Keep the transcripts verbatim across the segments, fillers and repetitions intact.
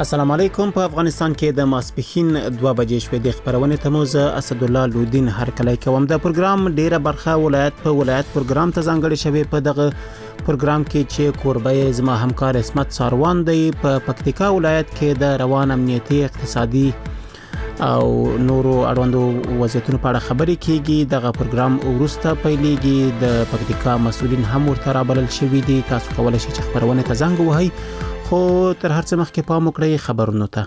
السلام علیکم. په افغانستان کې د ماسپښین دوه بجې شوې د خبرونه تموزه اسد الله لودین هرکلی کوم. د پروګرام ډیره برخه ولایت په ولایت پروګرام ته ځانګړي شوی. په دغه پروګرام کې چې کوربه زما همکار اسمت ساروان دی په پکتیکا ولایت کې د روان امنیتي اقتصادي او نورو اړوندو وضعیتونو په اړه خبرې کیږي. دغه پروګرام وروسته پیلېږي. د پکتیکا مسؤلین هم ورته رابلل شوي دي. تاسو کولای شئ چې خبرونه ته زنګ ووهئ. خو تر هر څه مخکې پام وکړئ خبرونو ته.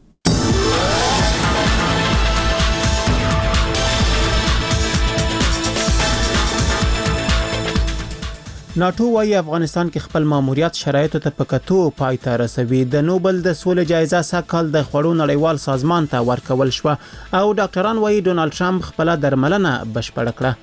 ناتو وايي افغانستان کې خپل ماموریت شرایطو ته په کتو پای ته رسوي. د نوبل د سولې جایزه سږ د خوړو نړیوال سازمان ته ورکول شو او ډاکټران وايي ډونالد ټرمپ خپل درملنه بشپړ کړه.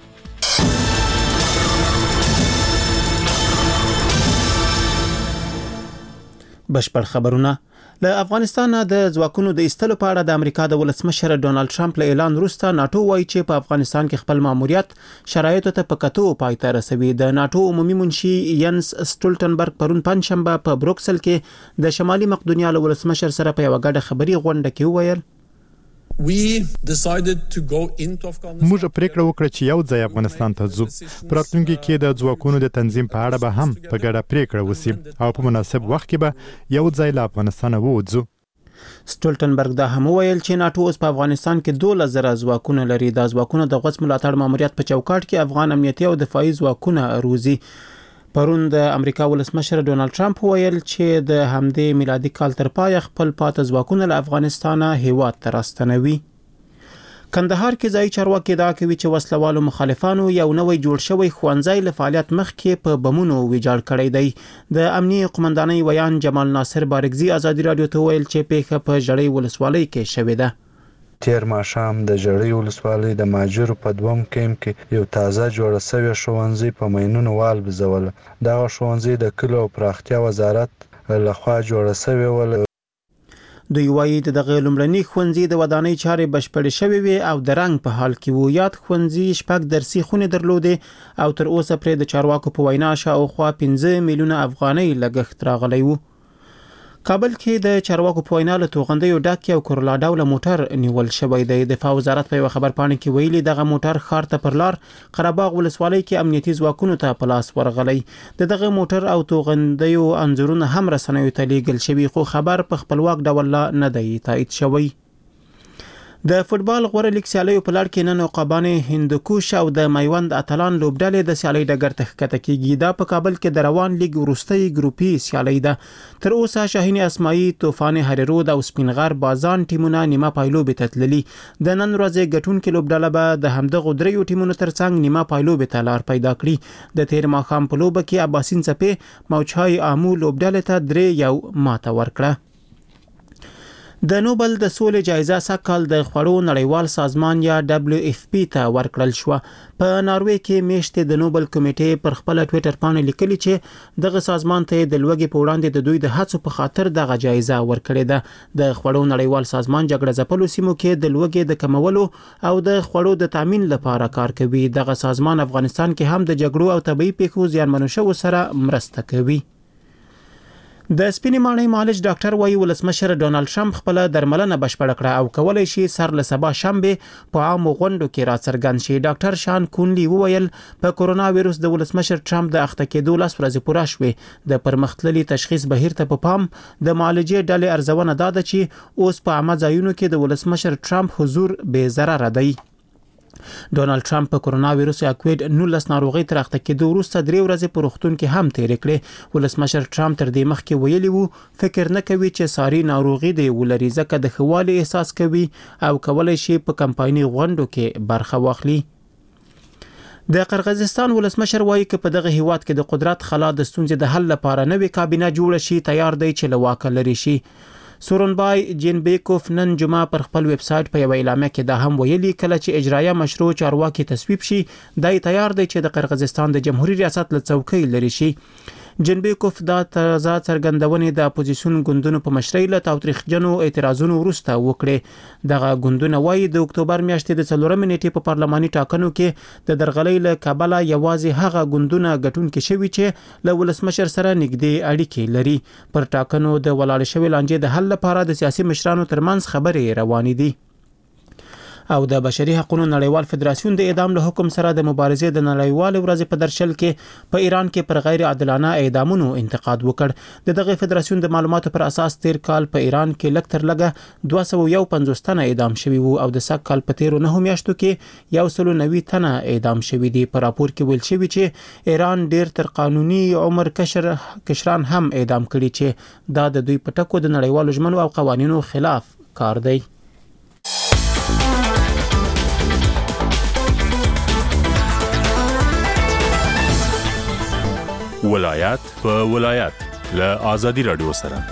بشپړ خبرونه. له افغانستان د ځواکونو د ایستلو په اړه د امریکا د ولسمشر ډونالد ټرمپ له اعلان وروسته ناتو وايي چې په افغانستان کې خپل ماموریت شرایطو ته په کتو پای ته رسوي. د ناتو عمومي منشي ینس سټولټنبرګ پرون پنځشنبه په بروکسل کې د شمالي مقدونیا له ولسمشر سره په یو غاډه خبري غونډه کې وویل موږ پریکړه وکړه چې یو ځای افغانستان ته ځو. په راتلونکي کې د ځواکونو د تنظیم په اړه به هم په ګډه پریکړه وشي او په مناسب وخت کې به یو ځای له افغانستان ووځو. سټولټنبرګ دا هم ویل چې ناتو اوس په افغانستان کې دوه زره ځواکونه لري. دا ځواکونه د غوڅ ملاتړ ماموریت په چوکاټ کې افغان امنیتي او دفاعي ځواکونه روزي. پرون د امریکا ولسمشر ډونالد ټرمپ ویل چې د همدې میلادي کال تر پای خپل پاتې ځواکونه له افغانستانه هیواد ته راستنوي. کندهار کې ځای چارواکي دا کوي چې وسلوالو مخالفانو یو نوې جوړ شوی ښوونځی له فعالیت مخکې په بمونو ویجاړ کړی دی. د امنیي قومندانۍ ویان جمال ناصر بارګزي ازادي رادیو ته ویل چې پیښه په جړۍ ولسوالۍ کې شوې ده. تیر ماښام د جړۍ ولسوالۍ د ماجرو په دوم کیمپ کې یو تازه جوړ شوی ښوونځی په مینونو والوځول. دغه ښوونځی د کلو او پراختیا وزارت لخوا جوړ شوی ول. دوی وايي دغه لومړني ښوونځي د ودانۍ چارې بشپړې شوې وي او د رنګ په حال کې وو. یاد ښوونځي شپږ درسي خونې درلودې او تر اوسه پرې د چارواکو په وینا شاوخوا پنځه میلیونه افغانۍ لګښت راغلی وو. کابل کې د چارواکو په وینا له توغندیو ډک یو کورلا ډوله موټر نیول شوی دی. دفاع وزارت په یو خبرپاڼه کې ویلي دغه موټر ښار ته پر لار قرهباغ ولسوالۍ کې امنیتي ځواکونو ته په لاس ورغلی. د دغه موټر او توغندیو انځورونه هم رسنیو ته لیږل شوي خو خبر په خپلواک ډول نه دی تایید شوی. د فوتبال غوړه لیګ سیالیو په لړ کې نن عقابانې هندوکوش او د میوند اتلان لوبډلې د سیالۍ ډګر ته ښکته کیږي. دا په کابل کې د روان لیګ وروستۍ ګروپي سیالۍ ده. تر اوسه شاهین اسماعیل، طوفان هریرود او سپینغر بازان ټیمونه نیمه پایلوبې ته تللي. د نن ورځې ګټونکې لوبډله به د همدغو دریو ټیمونو ترڅنګ نیمه پایلوبې ته لار پیدا کړي. د تیر ماښام په لوبه کې اباسین څپې موجهای آمو لوبډلې ته درې یو ماته ورکړه. د نوبل د سولې جایزه سږ د خوړو نړیوال سازمان یا دبلیو اف پی ته ورکړل شو. په ناروې کې میشته د نوبل کمیټې پر خپل ټوئیټر باندې لیکلي چې دغه سازمان ته د لوګي په وړاندې د دوی د هڅو په خاطر دغه جایزه ورکړې ده. د خوړو نړیوال سازمان جګړه ځپلو سیمو کې د لوګي د کمولو او د خوړو د تامین لپاره کار کوي. دغه سازمان افغانستان کې هم د جګړو او طبي پیښو زیانمنو شوو سره مرسته کوي. د سپینې ماڼۍ معالج ډاکټر وايي ولسمشر ډونالد ټرمپ خپل درملنه بشپړ کړه او کولای شي سر له سبا شنبه په عامو غونډو کې راڅرګند شي. ډاکټر شان کونلی وویل په کورونا وایروس د ولسمشر ټرمپ د اخته کېدو لاس ورځې پوره شوې. د پرمختللي تشخیص بهیر ته په پام د معالجې ډلې ارزونه داده چې اوس په عامه ځایونو کې د ولسمشر ټرمپ حضور بې ضرره دی. ډونالد ټرمپ په کورونا وایروس یا کووید نولس ناروغي تر اخته کېدو وروسته درې ورځې په روغتون کې هم تېرې کړې. ولسمشر ټرمپ تر دې مخکې ویلي وو فکر نه کوي چې ساري ناروغي دی ولري ځکه د خوالي احساس کوي او کولای شي په کمپایني غونډو کې برخه واخلي. د قرغیزستان ولسمشر وایي چې په دغه هیواد کې د قدرت خلا د ستونزې د حل لپاره نوې کابینه جوړه شي تیار دی چې له واکه لري شي. سورونبای جینبیکوف نن جمعه پر خپل ویب سټ په یو اعلامیه کې دا هم ویلي کله چې اجرایه مشروع چارواکي تصویب شي دای تیار دی چې د قرغیزستان د جمهوریت ریاست له څوکۍ لري شي. جنبیکوف دا تازه څرګندونې د اپوزیسیون ګوندونو په مشرۍ له تاوتریخجنو اعتراضونو وروسته وکړې. دغه ګوندونه وایي د اکتوبر میاشتې د څلورمې نیټې په پارلماني ټاکنو کې د درغلۍ له کبله یوازې هغه ګوندونه ګټونکي شوي چې له ولسمشر سره نږدې اړیکې لري. پر ټاکنو د ولاړ شوې لانجې د حل لپاره د سیاسي مشرانو ترمنځ خبرې روانې دي. او د بشري حقوقو نړیوال فدراسیون د اعدام له حکم سره د مبارزې د نړیوال ورځې په درشل کې په ایران کې پر غیر عادلانه اعدامونو انتقاد وکړ. د دغه فدراسیون د معلوماتو پر اساس تیر کال په ایران کې لږ تر لږه دوه سوه یو پنځوس تنه اعدام شوي وو او د سږ کال په تیرو نهو میاشتو کې یو سل نوي تنه اعدام شوي دي. په راپور کې ویل شوی چې ایران ډیر تر قانوني عمر کشر کشران هم اعدام کړي چې دا د دوی په ټکو د نړیوالو ژمنو او قوانینو خلاف کار دی. ولایت په ولایت له آزادي رادیو سره.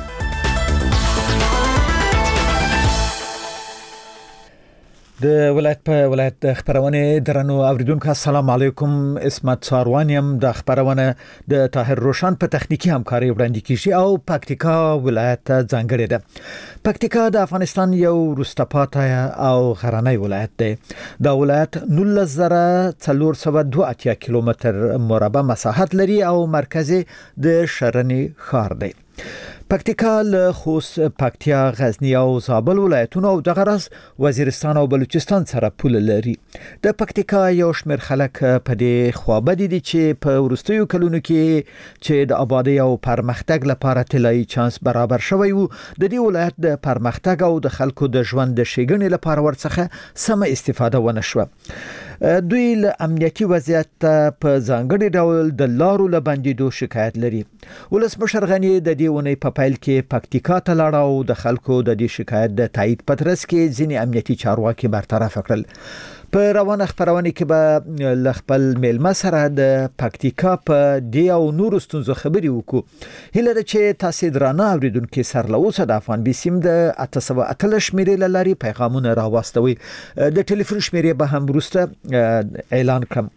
د ولایت په ولایت د خبرونه درنو اوریدونکو السلام علیکم. اسمت ساروانیم د خبرونه د طاهر روشن په تخنیکی همکاري وړاندې کیږي او پکتیکا ولایت ځانګړی ده. پکتیکا د افغانستان یو وروسته پاتې او غرنی ولایت دی. دا ولایت نولس زره څلور سوه دوه اتیا کیلومتر مربع مساحت لري او مرکز د شرنی ښار دی. پکتیکا له خوست، پکتیا، غزنی او زابل ولایتونو او دغه راز وزیرستان او بلوچستان سره پوله لري. د پکتیکا یو شمېر خلک په دې خوابدي دي چې په وروستیو کلونو کې چې د آبادی او پرمختګ لپاره طلایي چانس برابر شوی وو، د دې ولایت د پرمختګ او د خلکو د ژوند د ښېګڼې لپاره ورڅخه سمه استفاده ونه شوه. دوی له امنیتي وضعیت په ځانګړي ډول د لارو له بندیدو شکایت لري. ولسمشر غنی د دې ونې په پیل کې پکتیکا ته لاړ او د خلکو د دې شکایت د تایید په ترڅ کې ځینې امنیتي چارواکي برطرف کړل. په روانه خبرونه کې به ل خپل میلمه سره د پکتیکا په دې او نورو ستونزو خبرې وکړو. هیله ده چې تاسو درانه اوریدونکو سره له اوسه د افغان بي سیم د اته سوه اتلس شمیرې له لارې پیغامونه راوستوي. د ټلیفون شمیرې به هم وروسته اعلان کړم.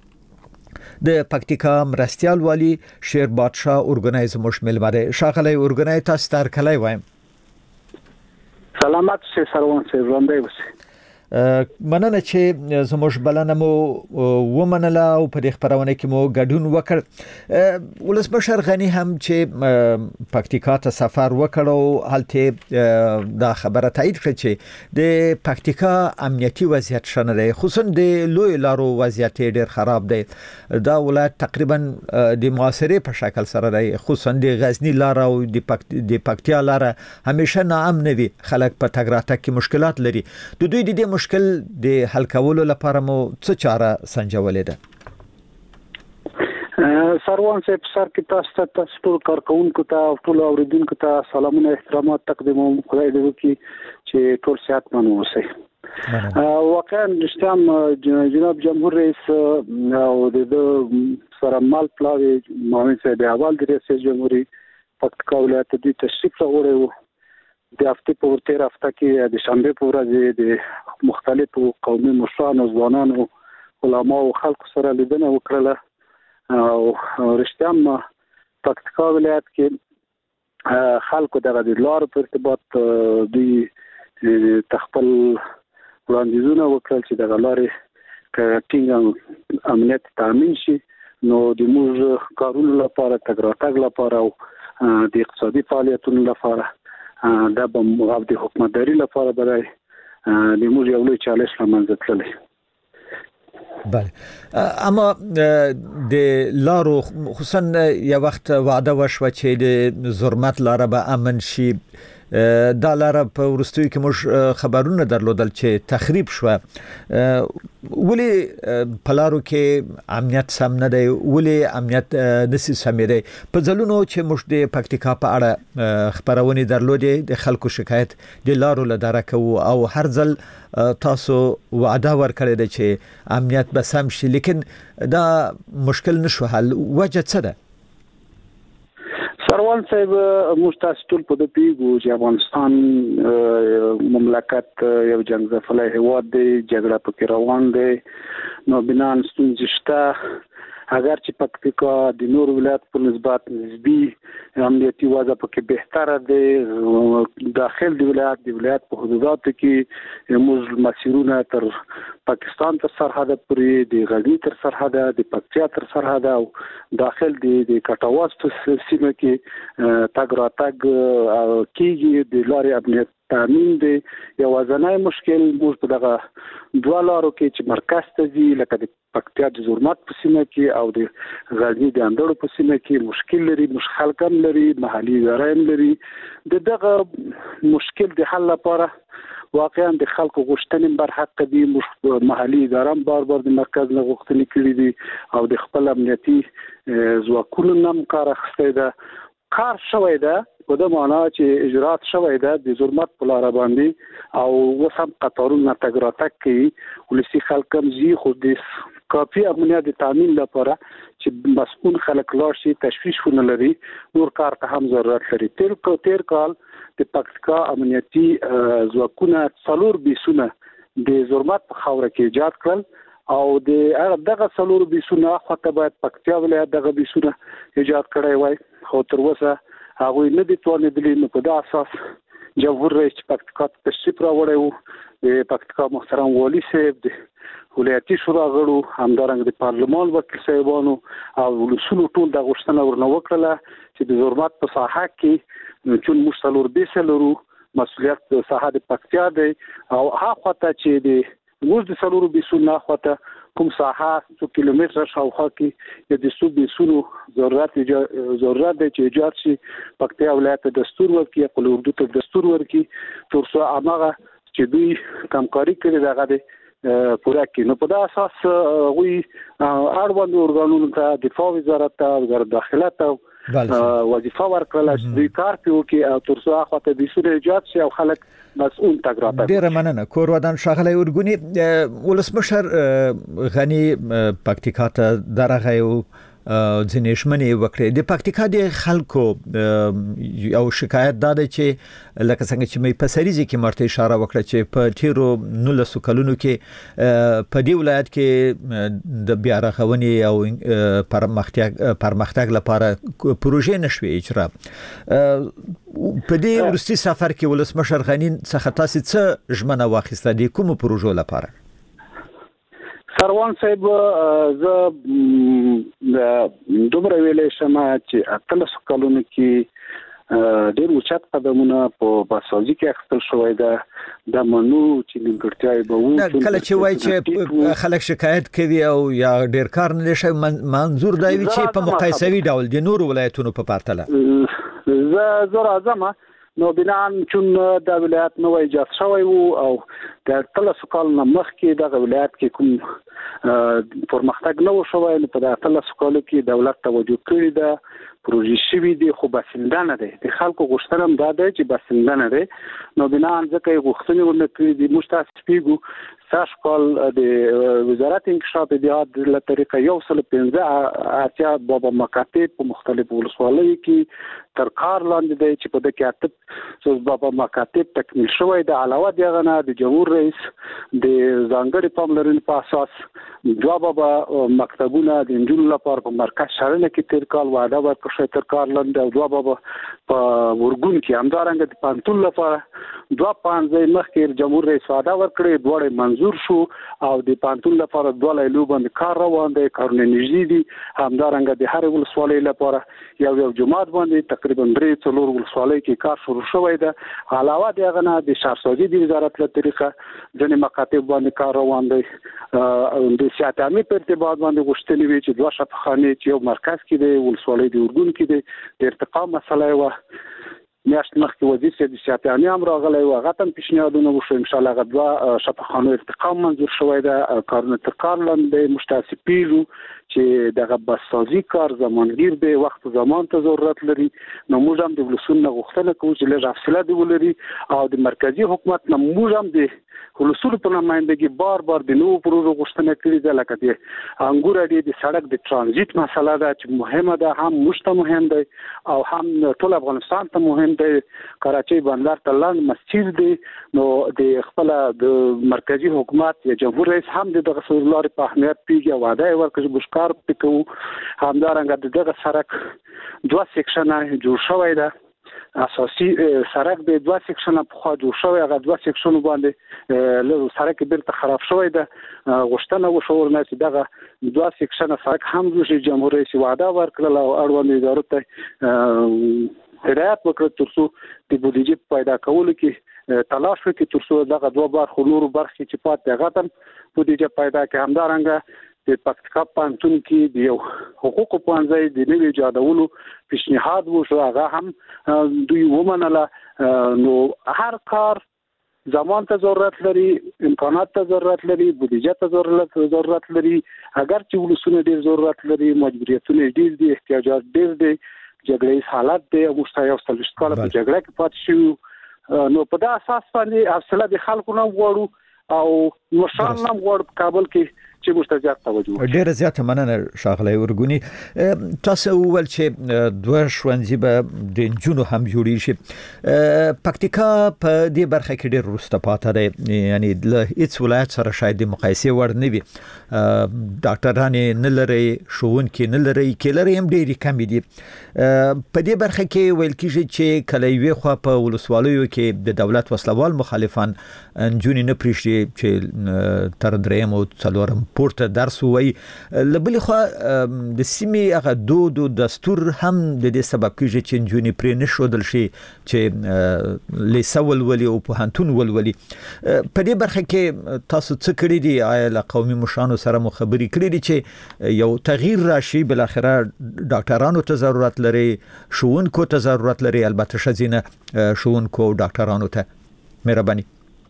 د پکتیکا مرستیال والی شیر بادشاه اورګنایز مش ملمره شاغلی اورګنای تاسو تر کله وایم. سلامات سي سروان سي ژوندۍ وسه. مننه چې زموږ بلنه مو ومنله او په دې خبرونه کې مو ګډون وکړ. ولسمشر غنی هم چې پکتیکا ته سفر وکړ او هلته دا خبره تایید کړه چې د پکتیکا امنیتي وضعیت شنه دی، خصوصا د لوی لارو وضعیت ډیر خراب دی. دا ولایت تقریبا د معاصره په شکل سره دی، خصوصا د غزنی لار او د پکتیا لار همیشه ناامن وي، خلک په تګ راتګ کې مشکلات لري. د دوی د دې مشکل د حل کولو لپاره مو څه چاره سنجولې ده؟ سروان صاحب سر کې تاسو ته تاسو ټول کارکونکو ته او ټول اوریدونکو ته سلامونه احترامات تقدیموم. خدای دې وکړي چې ټول صحتمند اوسئ. واقعا رښتیام جناب جمهور رئیس او د سره مال پلاوی مامن صاحب اول د رئیس جمهوریت پکتیکا ولایت د تشریف راوړی وو. د هفته په ورته هفته کې د شنبه په ورځ د مختلفو قومي مشرانو، ځوانانو، علماو او خلکو سره لیدنه وکړه او رښتیام پکتیکا ولایت کې خلکو دغه د لارو په ارتباط د تخپل وړاندیزونه وکړل چې دغه لارې ټینګ امنیت تامین شي، نو د موږ کارونو لپاره، تګ راتګ لپاره او د اقتصادي فعالیتونو لپاره دا به او د حکومتداري لپاره برای د موږ یو لوی چالش لمنځه تللی. بله، اما د لارو خصوصا یو وخت وعده وشوه چې د زرمت لاره به امن شي. دا لاره په ورستیو کې موږ خبرونه درلودل چې تخریب شوه. ولی په لارو کې امنیت سم نه دی؟ ولی امنیت نسی سمې دی؟ په ځلونو چې موږ د پکتیکا په اړه خبرونه درلودې د خلکو شکایت د لارو له دره کوو او هر ځل تاسو وعده ورکړی دی چې امنیت به سم شي، لیکن دا مشکل نشو حل. وجه څه ده؟ سروان صاحب موږ تاسو ټول په دې پیګو چې افغانستان مملکت یو جنگ ځپلی هیواد دی، جګړه پکې روان دی، نو بنان ستونزې شته اگر چې پکتیکا د نور ولایت په نسبت نسبی امنیتي وضع پکې بهتره ده. داخل د ولایت د ولایت په حدوداتو کې موږ مسیرونه تر پاکستان تر سرحد پورې، د غزنی تر سرحد، د پکتیا تر سرحد او داخل د د کټواز په سیمه کې تګ راتګ کیږي. د لارې امنیت تامین دی یو ځنای مشکل موږ په دغه دوه لارو کې چې مرکز ته ځي لکه د پکتیا د زورمات په سیمه کې او د غزنی د اندړو په سیمه کې مشکل لري، مشکل کم لري، محلي ادارې لري. د دغه مشکل د حل لپاره واقعا د خلکو غوښتنې بر حق دي. محلي ادارې بار بار د مرکز نه غوښتنې کړې دي او د خپل امنیتي ځواکونو نم کار اخیستی ده. کار شوی ده په د معنا چې اجرات شوی ده د زورمات په لار باندې او وسم قطارونه تګ راتګ کوي. ولسی خلک هم زی خو د کافي امنیت تامین لپاره چې مسؤل خلک لاړ شي تشویش ونه لري نور کار ته هم ضرورت لري. تیر کو تیر کال د پکتیکا امنیتي ځواکونه څلور بیسونه د زورمات په خاوره کې ایجاد کړل او د دغه څلور بیسونه خاطر باید پکتیا ولایت دغه بیسونه ایجاد کړی وای خو تر اوسه هغه نه دي توانېدلي. نو په دا اساس جمهور رئیس پکتیکا تشریف راوړی وو، د پکتیکا محترم والی صاحب، د ولایتي شورا غړو، همدارنګه د پارلمان وکیل صاحبانو او ولسونو ټول د غوښتنه ورنه وکړه چې د زورمات په ساحه کې چون موږ څلور بیسه لرو مسؤلیت د ساحه د پکتیا دی او هغه ته چې د موږ د څلور بیسونو خواته کوم ساحه څو کیلومتر شاوخوا کې د څو بیسونو ضرورت ضرورت دی چې ایجاد شي. پکتیا ولایت دستور ورکړي، خپل اردو ته دستور ورکړي تر څو هغه چې دوی کمکاري کړي دغه د پوره کې. نو په دا اساس غوي اړوند ارګانونو ته دفاع وزارت ته وزارت داخله ته وظیفه ورکړل چې دوی کار کوي او تر څو هغه ته د سوري ایجاد شي او خلک مسؤل تګراته. ډیره مننه. کور ودان شاغلی ورګونی ولسمشر غنی پکتیکا ته درغه یو ځینې شمنې وکړې. د پکتیکا د خلکو او شکایت دا ده چې لکه څنګه چې مې په سریزي کې مرته اشاره وکړه چې په تیرو نولسو کلونو کې په دې ولایت کې د بیا رغونې او پرمختګ پرمختګ لپاره پروژې نشوي اجرا. په دې ورستي سفر کې ولسمشر غنی څخه تاسو څه ژمنه واخیسته د کوم پروژو لپاره؟ سروان صاحب زه دومره ویلې شم چې اتلس کلونو کې ډېر اوچت قدمونه په باسازي کې اخیستل شوی ده. د منو چې نیمګړتیاوې به وو کله چې وایي چې خلک شکایت کوي او یا ډېر کار نه شي منظور دی چې په مقایسوي ډول د نورو ولایتونو په پرتله زه زه راځم نو بنان چون د ولایت نو ایجاد شوی وو او د تلس کال نه مخکې د ولایت کې کوم پرمختګ نه و شوی. نو په تلس کال کې دولت توجه کړی ده، پروژې شوي دي خو بسنده نه دی. د خلکو غوښتنه هم دا ده چې بسنده نه دی. نو بنان ځکه یې غوښتنې ورنه کړي دي. موږ تاسو پیګو ساش کال د وزارت انکشاف دیات له طریقه یو سل پنځه اتیا بابا مکاتب په مختلفو ولسوالیو کې تر کار لاندې دی چې په دغه کې څو بابا مکاتب تکمیل شوی دی. علاوه دغه نه د جمهور رئیس د ځانګړي پاملرنې په اساس دوه بابا مکتبونه د انجونو لپاره په مرکز شارنه کې تیر کال وعده ورکړه تر کار لاندې او دوه بابا په ورګون کې همدارنګه د پانتون لپاره دوه پنځه مخکې جمهور رئیس وعده ورکړي دوه منظور شو او د پانتون لپاره دوه لایلو باندې کار روان دی، کارونه نږدې دي. همدارنګه د هر ولسوالۍ لپاره یو یو جماعت باندې تقریبا درې څلور ولسوالۍ کې کار شروع شوی ده. علاوه دغه نه د شهرسازي د وزارت له طریقه ځینې مکاتب باندې کار روان دی. د سیاستامي په ارتباط باندې غوښتنې وی چې دوه شفاخانه چې یو مرکز کې دی ولسوالۍ د اردن کې دی د ارتقا مسله و میاشت مخکې وزیر د سیاستامي هم راغلی و هغه هم پیشنهادونه وشو. ان شاء الله هغه دوه شفاخانه ارتقا منظور شوی ده. کارونه تر کار لاندې مشتاسپیږو چې دغه بسازي کار زمانګیر دی، وخت زمان ته ضرورت لري. نو موږ هم د ولسونو غوښتنه کوو چې لږ حوصله دی ولري او د مرکزی حکومت نه موږ هم د ولسول په نمائندګي بار بار د نوو پروژو غوښتنه کړې ده، لکه د انګور اډې د سړک د ترانزیت مسله ده چې مهمه ده، هم موږ ته مهم دی او هم ټول افغانستان ته مهم دی. کراچۍ بندر ته لاند مسیر دی، نو د خپل د مرکزی حکومت یا جمهور رئیس هم دغه لارې په اهمیت پیږي، وعده یې ورکړه چې بشکار پکو. همدارنګه دغه سړک دوه سیکشنه جوړ شوی ده، اساسي سړک د دوه سیکشنه په خوا جوړ شوی، هغه دوه سیکشنو باندې له سړک بیرته خراب شوی ده. غوښتنه وشو نه چې دغه دوه سیکشنه سړک هم جوړ. جمهور رئیس وعده ورکړه او اړوند ادارو ته هدایت وکړ ترڅو د بودیجې پیدا کولو کې تلاش وکړي، ترڅو دغه دوه برخو نورو برخې چې پاتې هغه هم بودیجه پیدا کړي. همدارنګه د پکتیکا پوهنتون کې د یو حقوقو پوهنځي د نوي ایجادولو پیشنهاد وشو، هغه هم دوی ومنله. نو هر کار زمان ته ضرورت لري، امکانات ته ضرورت لري، بودیجه ته ضرورت ضرورت لري. اگر چې ولسونه ډیر ضرورت لري، مجبوریتونه ډیر دي، احتیاجات ډیر دي، جګړې حالت دی، موږ یو څل کال په جګړه کې پاتې شو. نو په دا اساس باندې حوصله د خلکو نه غواړو او مشران هم غواړو په کابل کې چې مستجاب توجه. ډیر زیاته مننه ښاغلی ورګونی. تاسو ول چې دوه ښوونځي به د جنونو هم جوړی شي. پکتیکا په دې برخه کې ډیر وروسته پاتې دی، یعنی له هیڅ ولایت سره شاید د مقایسې وړ نه وي. ډاکټران نه لري، ښوونکي نه لري، کلري هم ډیر کم دي. په دې برخه کې ویل کیږي چې کله یوې خوا په ولسوالیو کې د دولت وسلوال مخالفان جنونی نه پریږدي چې تر دریم او څلورم پورته درس وای. لبل خو د سیمې هغه دود او دستور هم د دې سبب کیږي چې جنونی پرې نشودل شي چې لیسول ولي او په هنتون ولولي. په دې برخه کې تاسو څه کړی دي؟ آیا له قومي مشرانو سره مو خبرې کړې دي چې یو تغییر راشي؟ بل اخره ډاکټرانو ته ضرورت لري، ښوونکو ته ضرورت لري، البته شزینه ښوونکو او ډاکټرانو ته. مهرباني.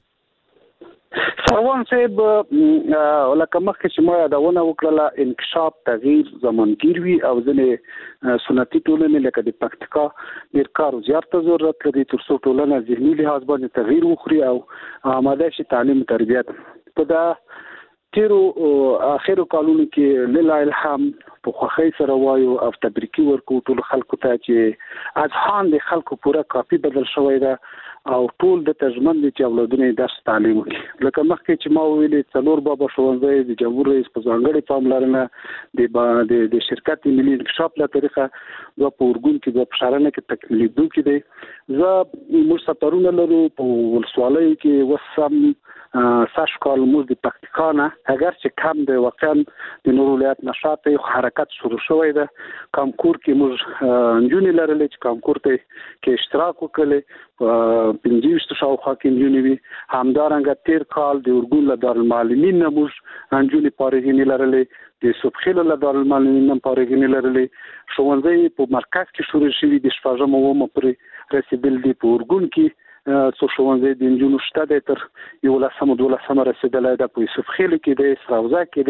سروان صاحب، لکه مخکې چې ما یادونه وکړله، انکشاف تغییر زمانګیر وي او ځینې سنتي ټولنې لکه د پکتیکا ډېر کار زیات ته ضرورت لري ترڅو ټولنه ذهني لحاظ باندې تغییر وخوري او آماده شي تعلیم تربیت. په دا تیرو اخرو کالونو کې له الهام په خوښۍ سره وایو او تبریکي ورکو ټول خلکو ته چې اذهان د خلکو پوره کاپي بدل شوی ده او ټول د ترجمن دي چې اولادونه درس تعلیم وکړي. لکه مخکې چې ما ویلي څلور بابا ښوونځي د جمهور رئیس په ځانګړي پاملرنه د د شرکت ملي انکشاف له طریقه دوه په اورګون کې د پښارنه کې تکمیلېدونکي دي. زه موږ سفرونه لرو په ولسوالۍ کې وسم ساش کال موږ د پکتیکا نه، اگر چې کم د واقعا د نور ولایت نشاط حرکت شروع شوی ده. کامکور کې موږ نجونې لرلې چې کامکور ته کې اشتراک وکړي، پنځه ویشت شاوخوا کې نجونې وي. همدارنګه تیر کال د اورګون له دارالمعلمین نه موږ نجونې فارغینې لرلې، د صبحخیل له دارالمعلمین نه فارغینې لرلې. ښوونځي په مرکز کې شروع شوي د شپږم اوومه پورې رسېدل دي. په اورګون کې څو ښوونځي د نجونو شته دی، تر یولسمه دولسمه رسېدلی ده. په یوسفخیل کې دی، سراوزه کې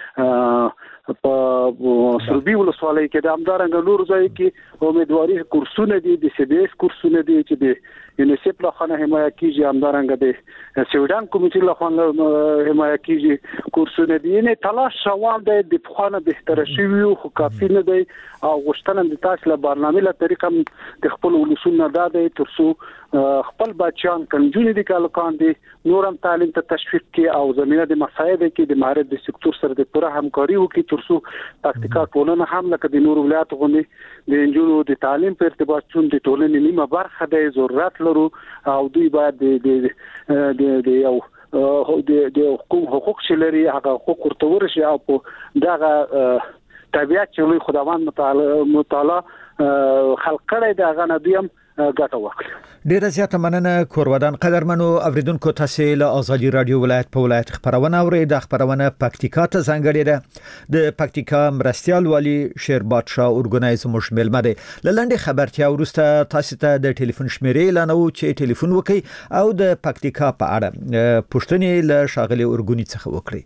دی، په سروبي ولسوالۍ کې د همدارنګه نورو ځایو کې امیدواري کورسونه دي، د سی بي اس کورسونه دي چې د یونیسف له خوا حمایه کیږي، همدارنګه د سویډن کمیټې له خوا حمایه کیږي کورسونه دي. یعنې تلاش روان دی، د پخوا نه بهتره شوي خو کافي نه دی او غوښتنه د تاسو له برنامې له طریقه د خپل ولسونو نه دا دی ترڅو خپل بچیان کنجونې دي کالکان دي نور هم تعلیم ته تشویق کړي او زمینه د مسایدو کې د مهارت د سکتور سره د پوره همکاري وکړي ترڅو پکتیکا ټولنه هم لکه د نور ولایتو غوندې د انجونو د تعلیم په ارتباط چون د ټولنې نیمه برخه د ضرورت لرو او دوی باید د د د یو د د حقوق چې لري هغه حقوق ورته ورشي او په دغه طبيعت چې لوی خداوند متعالی خلق کړی دا غنه دویم ګټه واخلي. ډیره زیاته مننه کورودان. قدرمنو اوریدونکو، تاسو له ازادي رادیو ولایت په ولایت خبرونه اورئ. د خبرونه پکتیکا ته ځانګړې ده. د پکتیکا مرستيال والی شیر بادشاه اورګنایز مش ملمه ده. لنډه خبرتیا ورسته تاسو ته د ټلیفون شمیرې اعلانو چې ټلیفون وکي او د پکتیکا په اړه پوښتنې له شاغلي اورګونی څخه وکړئ.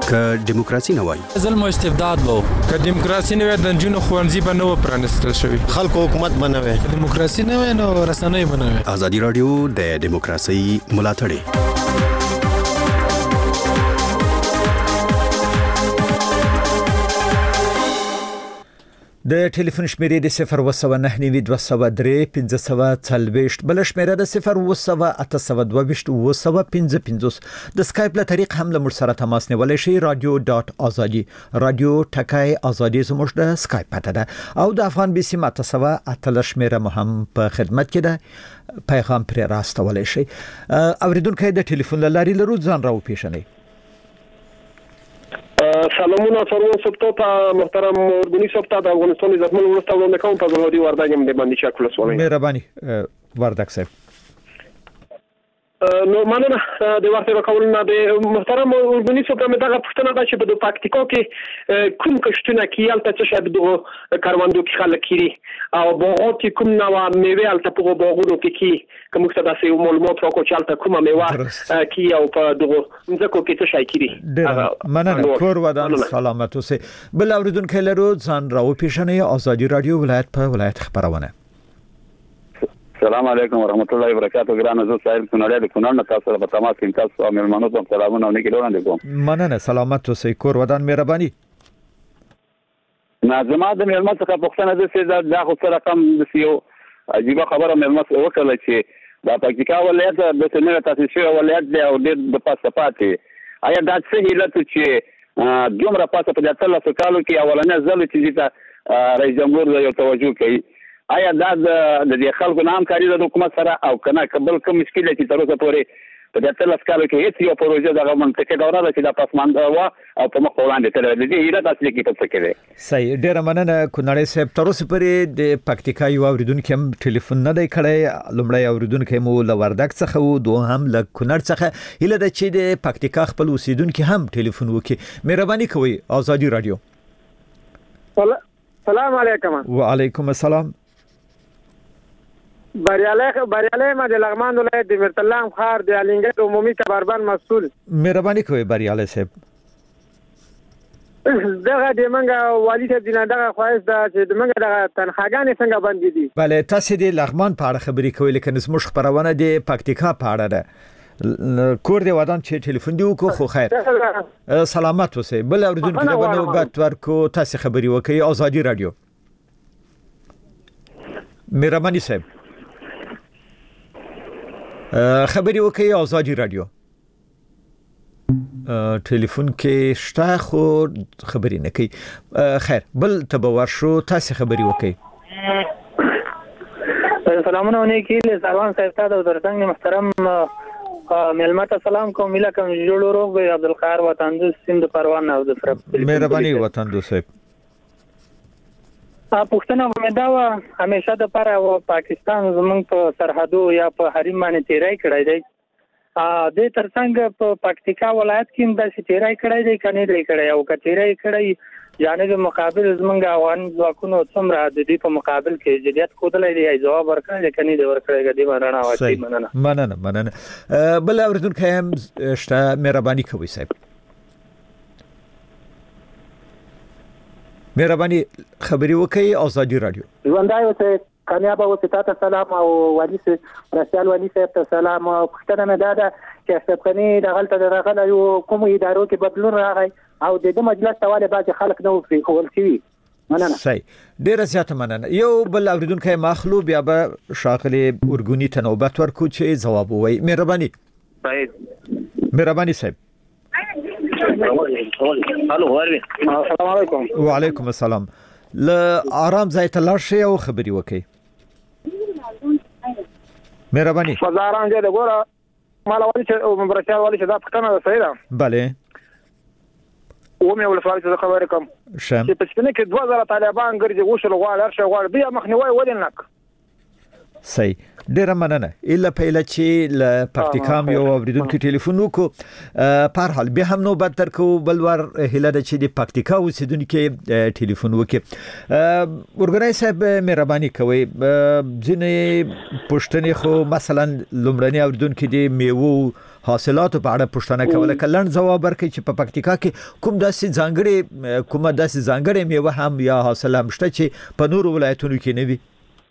که دیموکراسي نه وای ظلم او استبداد وو که دیموکراسي نه وای د جنونو خوانځي به نه پرانستل شوی خلکو حکومت بنوي دیموکراسي نه وای نو رسنۍ بنوي ازادي رادیو د دیموکراسي ملاتړ د ټلیفون شمیرې د صفر و سوه نه نوي دوه سوه درې پنځه سوه څلوېښت بل شمیره د صفر و سوه اته سوه دوه ویشت اوه سوه پنځه پنځوس د سکایپ له طریق هم له موږ سره تماس نیولی شئ رادیو ډاټ ازادي رادیو ټکی ازادي زموږ د سکایپ پته ده او د افغان بي سیم اته سوه اتلس شمیره مو هم په خدمت کې ده پیغام پرې راستولی شئ اوریدونکی د ټلیفون له لارې لرو ځان را وپېژنئ. سلامونه سرور سبتا ته محترم اردنی سبتا د افغانستان عزتمن ولسته وړاندې کوم په زلودي ورداګم د باندې شکل وسوي مهرباني ورداګ صاحب نو مننه د وخت راکول نه د محترم اردنی سبتا مې دغه پښتنه ده چې په پاکتیکا کې کوم کښتونه کې یالته څه شابه د کاروندو کې خلک کړي او باغات کوم نو میوه الته په باغونو کې کې کوم څه داسې معلومات راکو چې الته کومه میوه کې او په دغه ځکه کې څه شي کړي مننه کور ودان سلامت اوسه بل اوریدونکو لرو ځان راو پیښنې ازادي رادیو ولایت په ولایت خبرونه. السلام علیکم ورحمت الله وبرکاتہ ګران زو صاحب سنړې د کونړ نه تاسو په تماس کې تاسو او ملمنو ته سلامونه او نیکی وړاندې کوم. مننه سلامت اوسئ کور ودان مهرباني. نازما د ملمنو څخه پوښتنه ده چې دا خو سره کم د سیو عجیب خبره ملمنو وکړه چې دا پاکتیکا ولایت د سنره تاسیس شوی ولایت دی او د پاسپورت آیا دا څه هیله چې دومره پاسه په داتله کالو کې اولنې ځل چې دا رئیس جمهور یو توجه کوي آیا دا د دې خلکو نام کاری د حکومت سره او کنه قبل کوم مشکل چې تر اوسه پورې په دې تل اسکاله کې هیڅ یو پروژه د منطقه دوره ده چې د پاسماند وا او په مخ وړاندې تل د دې ایراد اصلي کې پڅ کړي صحیح ډیر مننه کونړی صاحب تر اوسه پورې د پکتیکا یو اوریدونکو هم ټلیفون نه دی کړی لومړی اوریدونکو مو ل وردګ څخه وو دوهم ل کونړ څخه هله د چې د پکتیکا خپل اوسیدونکو هم ټلیفون وکړي مهرباني کوئ ازادي رادیو. سلام علیکم. وعلیکم السلام. بریاله بریاله ما د لغمان ولایت د مرتلام خار د الینګت عمومي کباربان مسؤل. مهرباني کوئ بریاله صاحب. دغه د منګه والی ته دینه دغه خواهش ده چې د منګه دغه تنخواګانې څنګه باندې دي. بله تاسو د لغمان په اړه خبرې کوئ لیکن زموږ خبرونه د پکتیکا په اړه ده کور دی ودان چې ټلیفون دی وکړو خو خیر سلامت اوسئ بل اوریدونکو ته به نوبت ورکو تاسو خبرې وکړئ ازادي رادیو. مهرباني صاحب خبرې وکړئ ازادي رادیو. ټلیفون کې شته خو خبرې نه کوي خیر بل ته به ورشو تاسو خبرې وکړئ. سلامونه علیکم سلام صاحب ته د درڅنګ محترم ملمت سلام کوم مله کوم جوړو روغ به عبدالقاهر وطن د سیم د پروان او د فرق مهرباني وطن دو صاحب. پښتنه ومدا و همیشه د پر او پاکستان زمونږ په سرحدو یا په حریم باندې تیرای کړی دی ا د ترڅنګ په پکتیکا ولایت کې د تیرای کړی دی کني دی کړی او ک تیرای کړی جانب مقابل زمونږ افغان ځواکونو څومره د دې په مقابل کې جديت کودلې دی جواب ورکړل کني دی ورکړی دی باندې راوځي مننه مننه مننه بل اوریدونکو هم شته مهرباني کوئ صاحب. مهرباني خبري وکي ازادي رادیو. ژوندای اوسه کامیاب اوسه تاسو سلام او والی سه رسال والی سه سلام او پښتنه نه داده چې سبقني د غلطه درغله یو کوم ادارو کې بدلون راغی او د دې مجلس تواله بعد خلک نو فری خول شي مننه. صحیح ډیر زیات مننه. یو بل اوریدونکو مخلو بیا به شاغلي اورګونی ته نوبت ورکو چې جواب وایي مهرباني. صحیح مهرباني صاحب. الو السلام علیکم. وعلیکم السلام. ل آرام ځای ته لاړ شئ او خبرې وکړئ مهرباني. فزاران دې ګوره مال والی چې مبرشار والی چې دا پښتنه ده صحیح ده. bale و مې ول سوال څه خبره کوم شم چې په سپینه کې دوه زره طالبان ګرځي غوښل غواړي هر شي غواړي بیا مخنیوي ولنک. صحیح ډیر مننه اله پهله چې ل پکتیکام یو اوریدونکو ټلیفون وکړو په هر حال به هم نو بدتر کو بلور هله د چې د پکتیکا اوسیدونکو ټلیفون وکړي ورګنای صاحب مهرباني کوئ ځینې پښتنې خو مثلا لومړنی اوریدونکو د میوه حاصلاتو په اړه پوښتنه کوله. کلن جواب ورکړي چې په پکتیکا کې کوم داسې ځانګړي کومه داسې ځانګړي میوه هم یا حاصل هم شته چې په نورو ولایتونو کې نه وي؟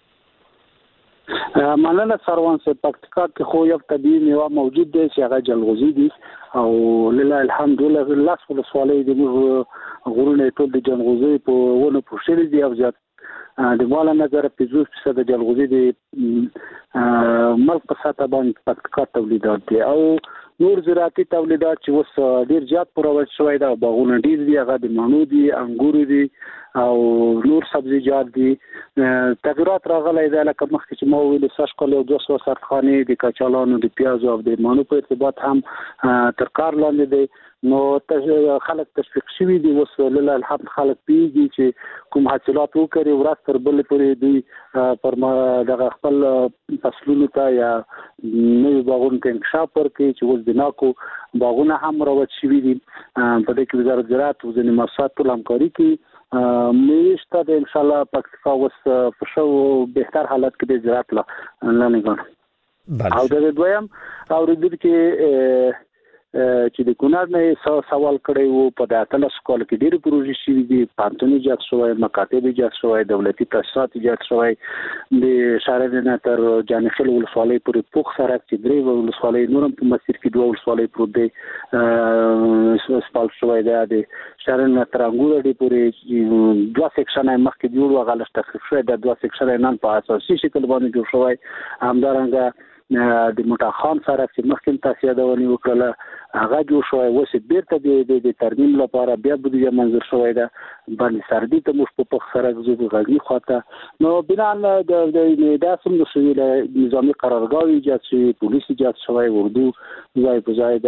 مننه سروان صاحب. پکتیکا کې خو یو طبيعي میوه موجود دی چې هغه جلغوزي دي او لله الحمدلله لاس ولسوالۍ د موږ غرونه ټول د جلغوزي په ونه پوښلي دي او زیات د مال نظر پنځوس فیصد جلغوزي د ملک په سطح باندې پکتیکا تولیدات دي او نور زراعتي تولیدات چې اوس ډیر زیات پروژ شوی دا باغونه ډیر دي، هغه د مڼو دي، انګور دي او نور سبزیجات دي. تغیرات راغلي دا لکه مخکې چې ما ویل ساش کول یو دوه سوه سرخانه د کچالانو د پیازو او د مڼو په ارتباط هم تر کار لاندې دي. نو خلک تشویق شوي دي، اوس لله الحمد خلک پیږي چې کوم حاصلات وکړي ورځ تر بل پورې دوی پر دغه خپل فصلونو ته یا نوي باغونو ته انکشاف ورکړي چې اوس د ناکو باغونه هم مروج شوي دي. په دې کې وزارت زراعت او ځینې مؤسسات ټول همکاري کوي. میشته د ان شاء الله پکتیکا اوس په شو بهتر حالت کې د زراعت لاندې غواړي. او د دویم اوریدل کې چې د کونړ نه سوال کړی وو په د اتلس کال کې ډېر پروژې شوي دي، پانتون ایجاد شوی، مکاتب ایجاد شوی، دولتي تاسیسات ایجاد شوی، د شهر نه تر جانخیل ولسوالۍ پورې پوخ سړک چې درې ولسوالۍ نورم په مسیر کې دوه ولسوالۍ پروت دی سپال شوی دی. د شهر نه تر انګور ډي پورې دوه سیکشن مخکې جوړ وغالش تخفیف شوی، د دوه سیکشن نن په اساسي شکل باندې جوړ شوی. همدارنګه د موټا خان سره چې مخکې تاسیه دا ونی وکړه هغه جوړ شوی، اوس بیرته د ترمیم لپاره بیا بودیجه منظور شوی ده. باندې سردی ته موږ په پخ سره زو غږی خواته نو بنا د داسم د شوی نظامی قرارګاه ایجاد شوی، پولیس ایجاد شوی، اردو ځای په ځای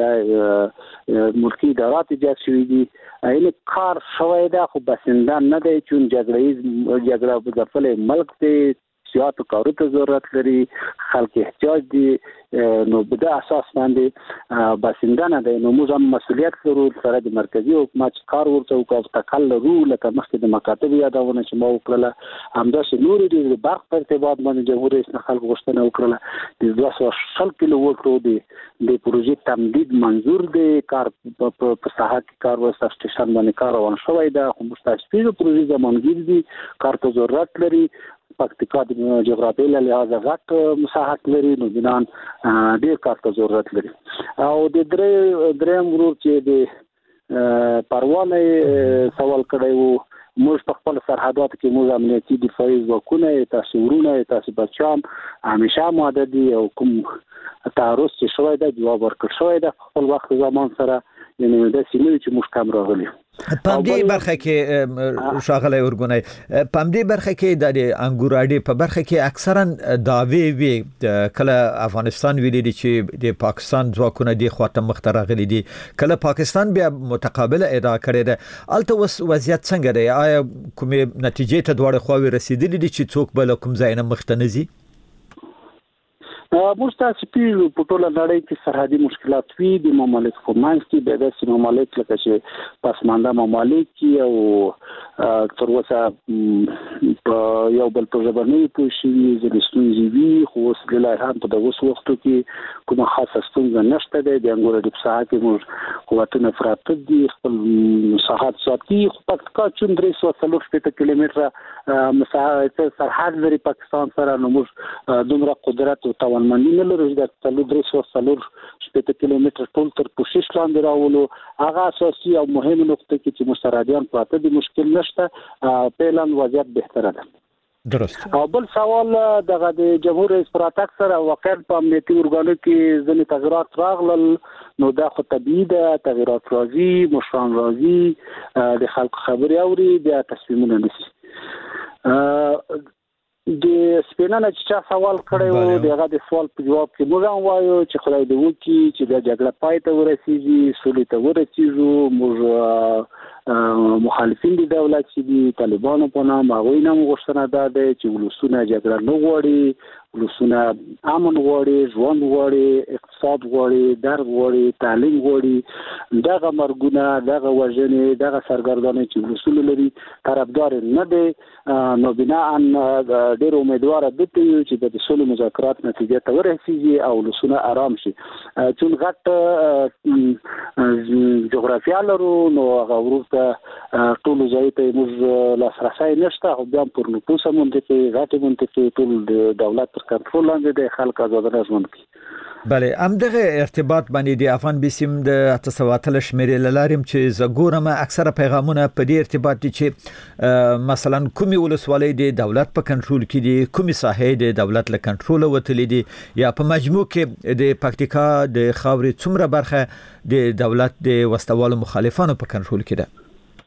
د ملکی ادارات ایجاد شوی دي. اینه کار شوی ده خو بسندان نه دی چون جګړه جګړه په خپل ملک ته سیاسي کارو ته ضرورت لري، خلک احتیاج دي. نو بده اساس باندې باسندانه ده. نو موږ هم مسؤلیت لرو سره د مرکزی حکومت کار ورته او تکل لرو لکه مخکې د مکاتب یادونه چې ما وکړه همداسې نور د برق په ارتباط باندې جمهور رئیس خلک غوښتنه وکړه د دوه سوه شل کیلو وټو د د پروژې تمدید منظور دی. کار په ساحه کې کار وسه سټیشن باندې کار روان شوی ده خو مستشفیزو پروژې زمانګیر دي، کار ته ضرورت لري. پکتیکا د جغرافیې له لحاظه غټ مساحت لري نو بنان ډېر کار ته ضرورت لري. او د درې دریم ورور چې د پروانه سوال کړی وو، موږ په خپل سرحدات کې موږ امنیتي دفاعي ځواکونه تاسو ورونه تاسو بچان همیشه ماده دي او کوم تعرض چې شوی دا جواب ورکړ شوی دا خپل وخت زمان سره یعنی د سیمې چې موږ کم راغلي. په دې برخه کې شاغله ورګونای په دې برخه کې د انګوراډي په برخه کې اکثرا داوی وی کله افغانستان ویلي دي چې د پاکستان ځواکونه د خواته مخترغلي دي، کله پاکستان بیا متقابله ادعا کړې ده. الته وضعیت څنګه دی؟ آیا کومې نتیجې ته دواړه خواوې رسیدلې دي چې څوک بل کوم ځای نه مختنزي؟ موږ تاسو په ټوله نړۍ کې سرحدي مشکلات وي د ممالک په منځ کې د داسې ممالک لکه چې پسمانده ممالک او تر اوسه په یو بل په ژبنۍ پوه شوي ځینې ستونزې وي خو اوس له هم په دغه وختو کې کومه خاصه ستونزه نشته دی. د انګور د ساحه کې موږ قوتونه فرات دي خپل مساحت ساتي. خو پکتیکا چون درې سوه څلور شپېته کیلومتره مساحت سرحد لري پاکستان سره، نو موږ دومره قدرت او توان منی نه لرو چې د څلور درې سوه څلور شپېته کیلومتر ټول تر پوشش لاندې راولو. هغه اساسي او مهم نقطه کې چې مسترادیان پراته دي مشکل نشته، فعلا وضعیت بهتره ده. درست. او بل سوال دغه د جمهور رئیس پراتک سره واقعا په امنیتي ارګانو کې ځینې تغیرات راغلل، نو دا خو طبیعي ده، تغیرات راځي، مشران راځي، د خلکو خبرې اوري، بیا تصمیمونه نیسي. د سپینانه چې سوال کړی وو دغه د سوال په جواب کې موږ هم وایو چې خدای دې وکړي چې د جګړه پای ته ورسیږي، سولې ته ورسیږو. موږ مخالفین دي دولت چې دي طالبانو په نام هغوی نه غوښتنه ده چې ولسونه جګړه نه غواړي، ولسونه امن غواړي، ژوند غواړي، اقتصاد غواړي، درد غواړي، تعلیم غواړي. دغه مرګونه، دغه وژنې، دغه سرګردانۍ چې ولسونه لري طرفدار نه دی. نو بنا ان ډېر امیدوار دي چې د سولې مذاکرات نتیجه ته ورسیږي او ولسونه آرام شي. چون غټ جغرافیه لرو نو هغه وروسته ټول ځای ته موږ لاسرسی نشته او بیا پر نفوسه منطقي غټې منطقي ټول دولت تر کنټرول لاندې دی، خلک آزادانه ژوند کوي. بله همدغه ارتباط باندې د افغان بیسیم د اتصالاتل شمیرې لاریم چې زګورم اکثره پیغامونه په دې ارتباط دي چې مثلا کومي ولسوالۍ د دولت په کنټرول کې دي، کومي ساحې د دولت له کنټرول وتلې دي، یا په مجموع کې د پکتیکا د خاورې څومره برخه د دولت د وسوالو مخالفانو په کنټرول کې ده.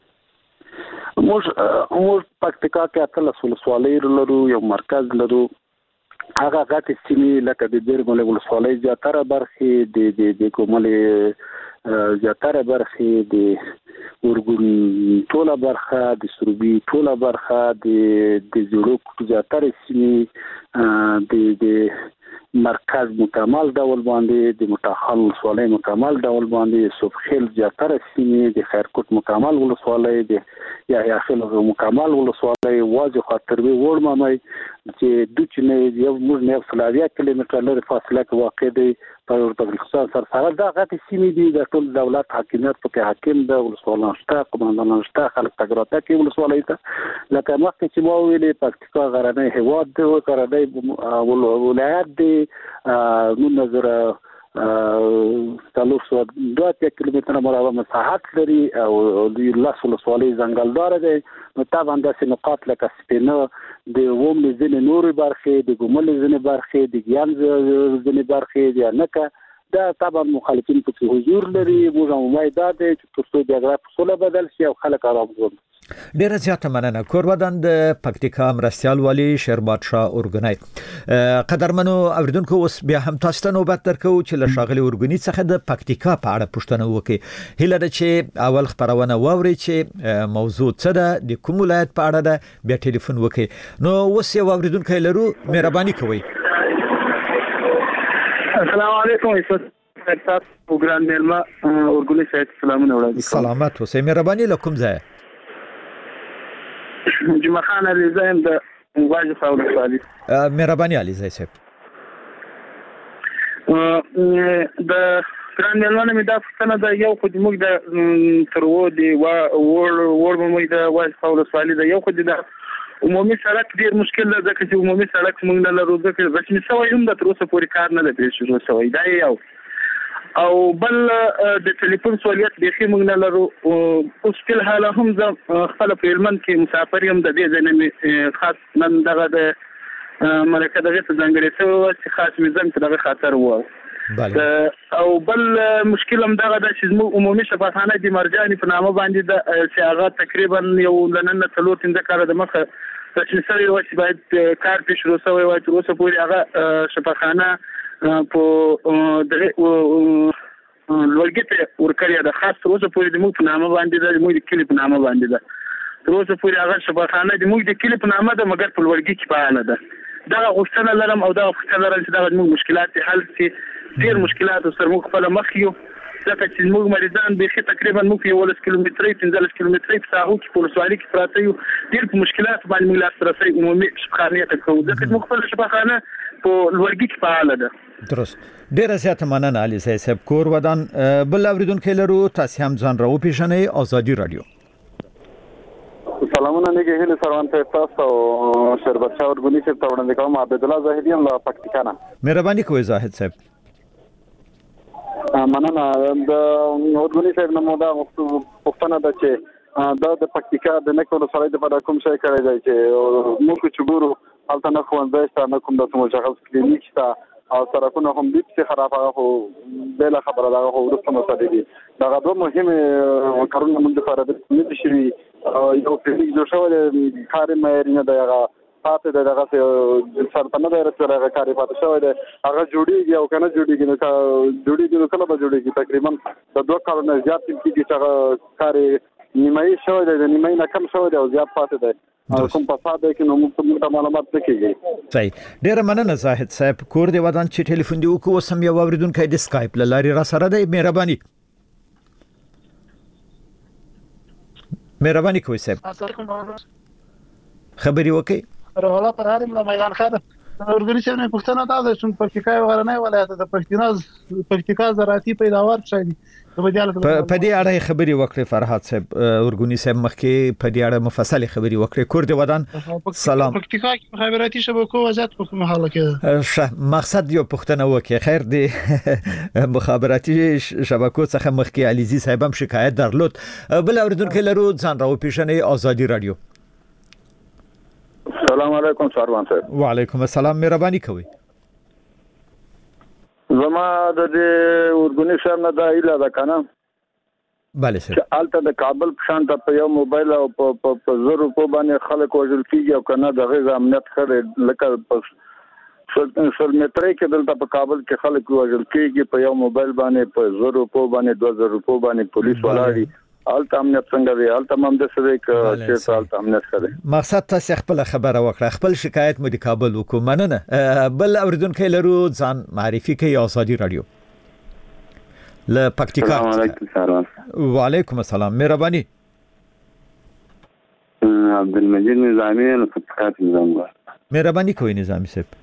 موږ موږ پکتیکا کې اتلس ولسوالۍ لرو، یو مرکز لرو. هغه غټ سیمې لکه د بیرمل ولسوالۍ زیاتره برخې د د د کوملې زیاتره برخې د ورګون ټوله برخه، د سروبي ټوله برخه، د د زړوک زیاتره سیمې، د د مرکز مکمل ډول باندې، د متخل ولسوالۍ مکمل ډول باندې، صوبخیل زیاتره سیمې، د خیرکوټ مکمل ولسوالۍ، د یا خیل مکمل ولسوالۍ، واځي خاطروي وړمامي چې د چنه یو موږ نه فلاویا کیلومتر لري فاصله کې واقع دی په بلوچستان سره سره دا غټي سیمې دي. د ټول دولت حاکمیت په حاکم د ولسوالۍ شته، قومندان شته، خلک تګراته کې ولسوالۍ ته لکه وخت چې مو ویلې پکتیکا غرنۍ هواد دی، غرنۍ ولایت دی، نو نظر تلوس دوه کیلومتره مربع مساحت لري او د لاس ولسوالۍ ځنګلدار دی. نو طبعا د نقاط لکه سپینه د ووم ځینې نورې برخې، د ګومل ځینې برخې، د ګیان ځینې برخې، د انکه دا طبعا مخالفین په حضور لري. موږ امید ده چې تاسو د جګړې په سوله بدل شي او خلک آرام ژوند. ډیره زیاته مننه. کورودان د پکتیکا مرستیال والی شیرباد شاه اورګنای. قدرمنو اوریدونکو اوس بیا هم تاسو ته نوبت درکو چې له ښاغلي اورګنی څخه د پکتیکا په اړه پوښتنه وکړي. هیله ده چې اول خبرونه واوري چې موضوع څه ده، د کوم ولایت په اړه ده، بیا ټلیفون وکړي. نو اوس یو اوریدونکو لرو، مهرباني کوئ. السلام علیکم. استاد پروګرام مېلمه اورګنی صاحب سلامونه وړاندې. سلامات اوسئ. مهرباني لکم ځای جمعه خان علي زایم د واجب خاور سوالي. مهرباني علي زایم صاحب. د ګران مېلمانه مې دا څنګه د یو خو موږ د ترو دی ور ور مې د واجب خاور سوالي د یو خو د عمومي سړک ډیر مشکل ده ځکه چې عمومي سړک موږ نه لرو، ځکه رسمي سوی هم د تر اوسه پورې کار نه دی شروع شوی. دا یو او بل د ټلیفون سہولیت بيخي موږ نه لرو. اوس په حال هم ز خپل پیلمن کې مسافر یم د دې ځنه خاص نن دغه د ملکه دغه څنګه څه چې خاص میزان دغه خاطر وو. او بل مشکل هم دغه د چې عمومي شفاخانه د مرجاني په نامه باندې د چې هغه تقریبا یو لنن څلور تنده کار د مخه چې سره یو چې باید کار پیش شروع شوی وای تر اوسه پورې هغه شفاخانه په دغه لوړګته ورکړی د خاص تر اوسه پورې د موږ په نامه باندې د موږ د کلی په نامه باندې ده. تر اوسه پورې هغه شفاخانه د موږ د کلی په نامه ده، مګر په لوړګي کې فعال ده. دا غوښتنه لرم او دا غوښتنه لرم چې دا موږ مشکلات حل شي. ډیر مشکلات سره موږ خپل مخ یو، ځکه چې موږ مریضان به تقریبا موږ یو ولس کیلومتري پنځلس کیلومتري په ساحو کې په سوالي کې پراته یو. ډیر په مشکلات باندې موږ لاس راسي عمومي شفاخانه ته کوو، ځکه موږ خپل شفاخانه په لوړګي کې فعال ده. درست. ډیره زیاته مننه علي صاحب. کور ودان بل اوریدونکو لرو، تاسو هم ځان راو پیژنئ. آزادي رادیو. سلامونه نګه هله سروان ته تاسو شربت شاه اورګنی صاحب ته وړاندې کوم. عبد الله زاهدی هم لا پکتیکا نه. مهرباني کوئ زاهد صاحب. مننه. د اورګنی صاحب نو دا پښتنه ده چې دا د پکتیکا د نکولو سره د پر کوم شي کړی دی چې موږ چې ګورو حالت نه خوندای ست نه کوم د مشخص کلینیک تا او سرکونه هم دې څه خراب هغه بل خبره دا هو ورته مسلې دي. دا غوډه مهمه کارونه موږ لپاره د دې شری یو کلینیک جوړ شوی کار مې نه دی هغه پاتې دغه سرطان د رسره کاری پاتې شوی دی. هغه جوړیږي او کنه جوړیږي نو جوړیږي نو کله به جوړیږي تقریبا د دوه کارونه زیات کیږي چې هغه کاری نیمایي شوی دی، د نیمایي نه کم شوی دی او زیات پاتې دی. کوم فساد کې نو موږ معلومات نکېږي. صحیح. ډیر مننه زاهد صاحب. کور دی ودان چې ټلیفون دی وکړو سم یو اوریدونکو د اسکایپ لاري را سره دی. مهرباني مهرباني کوئ صاحب. خبري وکي رولا پر هرم له میدان خاله اورګانیزیشن نه پښتنه دا د شون پکتیکا غرنۍ ولایت د پښتیناز پکتیکا زراعتي پیداوار شایي په دې اړه خبري وکړي فرحات صاحب. اورګونی صاحب مخکې په دې اړه مفصل خبري وکړي. کور دی ودان سلام. پکتیکا کې مخابراتي شبکو وضعیت په کومه حاله کې شه مقصد یو پښتنه وکي خیر دی. مخابراتي شبکو څخه مخکې علیزی صاحب هم شکایت درلود. بل اوریدونکو لرو ځان راو پیژنې آزادي رادیو. السلام علیکم سروان صاحب. وعلیکم السلام. مهرباني کوئ. زما د دې اورګونی صاحب نه دا ایله ده کنه. bale سر. الته د کابل شان ته په یو موبایل او په زرو په باندې خلک وژل کیږي او کنه د غیر امنیت خره لکه په سل مترې کې دلته په کابل کې خلک وژل کیږي په یو موبایل باندې په زرو په باندې دوه زرو په باندې پولیس ولاړي. الته امنیت څنګه دی؟ الته هم د سوي ک چې الته امنیت خره. مقصد تاسو خپل خبره وکړه. خپل شکایت مو د کابل وکړو. مننه. بل اوریدونکو لرو ځان معرفي کوي آزادي رادیو. ل پکتیکا. السلام علیکم سروان. وعلیکم السلام. مهرباني. عبدالمجید نظامی نو پکتیکا نظام غواړم. مهرباني کوئ نظامی صاحب.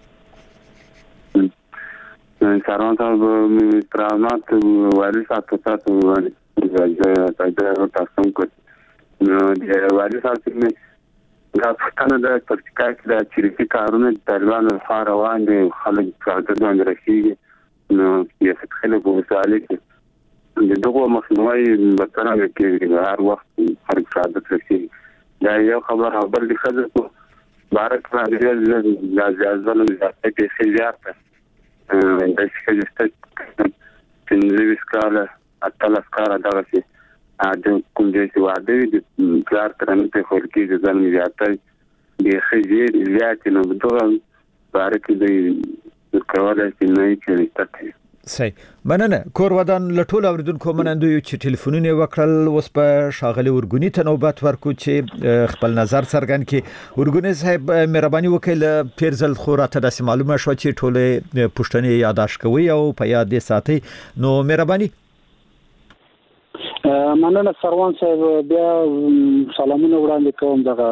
سروان صاحب ترامات وایي ساتو تاسو وایي دا دا تاسو کو نو د وایي ساتو نه دا څنګه د پکتیکا کې د چریکي کارونه د طالبان لپاره روان دي. خلک څنګه باندې راشي نو یې څه خلک وساله کې د دغه مخنیوي بتره کې هر وخت هر څه د راشي. دا یو خبر او بل خبر کو بارک راځي د ځازل د کې خیاطه د څه چې د وسکاله اتل افکار دا چې د کوم ځای چې واده د پلار ترنه ته خور کې ځان می زیاتای د خجیر زیات نو دغه بارک دی کوله چې نه کې تکي. صحیح. مننه. کور ودان لټول اوریدونکو منندو چې ټلیفونونه وکړل. اوس په شاغلي ورګونی ته نوبت ورکو چې خپل نظر څرګند کړي. ورګونی صاحب مهرباني وکړئ. پیرزل خوراته د معلومه شو چې ټوله پښتنې یاداش کوي او په یاد ساتي. نو مهرباني. مننه سروان صاحب. بیا سلامونه وړاندې کوم دغه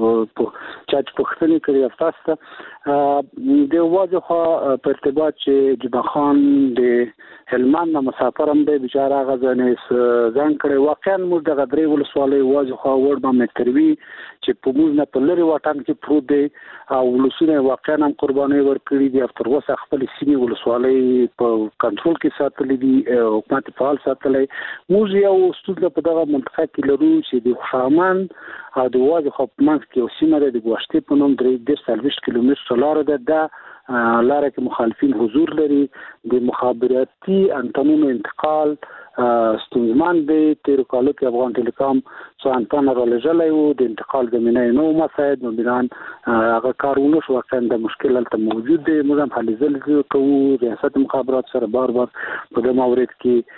چا چې پښتنې کړی تاسو ته د واځو خو په ارتباط چې جبا خان د هلمند مسافر هم دی بچاره غزنې ځان کړی. واقعا موږ دغه درې ولسوالۍ واځو خو ور باندې تروي چې په موږ نه په لری وطن کې پروت دی او ولسونه واقعا هم قرباني ورکړي دي. تر اوسه خپل سیمې ولسوالۍ په کنټرول کې ساتلې دي. حکومت فعال ساتلې. موږ یو ستوګه په دغه منطقه کې لرو چې د خشامان او د واځو خو په منځ کې یو سیمه ده د ګوشتې په نوم درې سرویس کیلومتر لاره ده. دا لاره کې مخالفین حضور لري. د مخابراتي انتنونو انتقال ستونزمن دی. تیر کالو کې افغان ټیلیکام څو انتن را لېږلی وو د انتقال زمینه یې نه مساعد نو بنان هغه کارونه شو. واقعا د مشکل هلته موجود دی. موږ هم هلې ځلې کوو ریاست مخابرات سره بار بار په دې مورد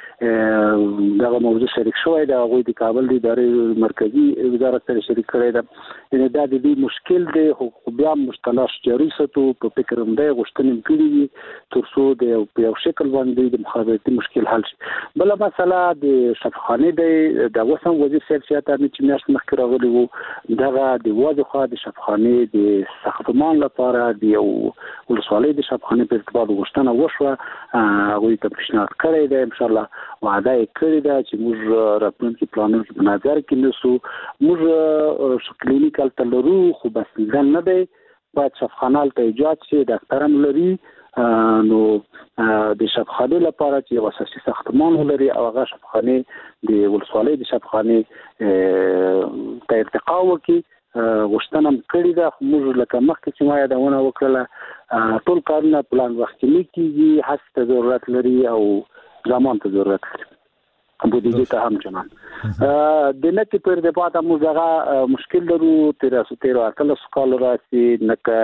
کې دغه موضوع شریک شوی دی. هغوی د کابل د ادارې مرکزي وزارت سره شریک کړی ده. یعنې دا د دې مشکل دی خو بیا هم موږ تلاش جاري ساتو. په فکر هم دی غوښتنې هم کړي دي تر څو د په یو شکل باندې د مخابراتي مشکل حل شي. بله مسله د شفاخانې دی. د اوس هم وزیر صاحب چې ته چې میاشت مخکې راغلی وو دغه د واځو خوا د شفاخانې د ساختمان لپاره د یو ولسوالۍ د شفاخانې په ارتباط غوښتنه وشوه. هغوی ته پیشنهاد کړی دی. انشاءالله وعده یې کړې ده چې موږ راتلونکي پلانونو کې په نظر کې نیسو. موږ کلینیک هلته لرو خو بس ځان نه دی. باید شفاخانه هلته ایجاد شي. ډاکټر هم لري. نو د شفاخانې لپاره چې یو اساسي ساختمان ولري او هغه شفاخانې د ولسوالۍ د شفاخانې ته ارتقا وکړي. غوښتنه هم کړې ده خو موږ لکه مخکې چې ما یادونه وکړله ټول کارونه پلان وخت کې نه کېږي. هڅې ته ضرورت لري او زمان ته ضرورت لري. بودیجې ته هم چنان د نکې په ارتباط موږ هغه مشکل لرو. تیرو تیرو اتلس کالو راسي نکه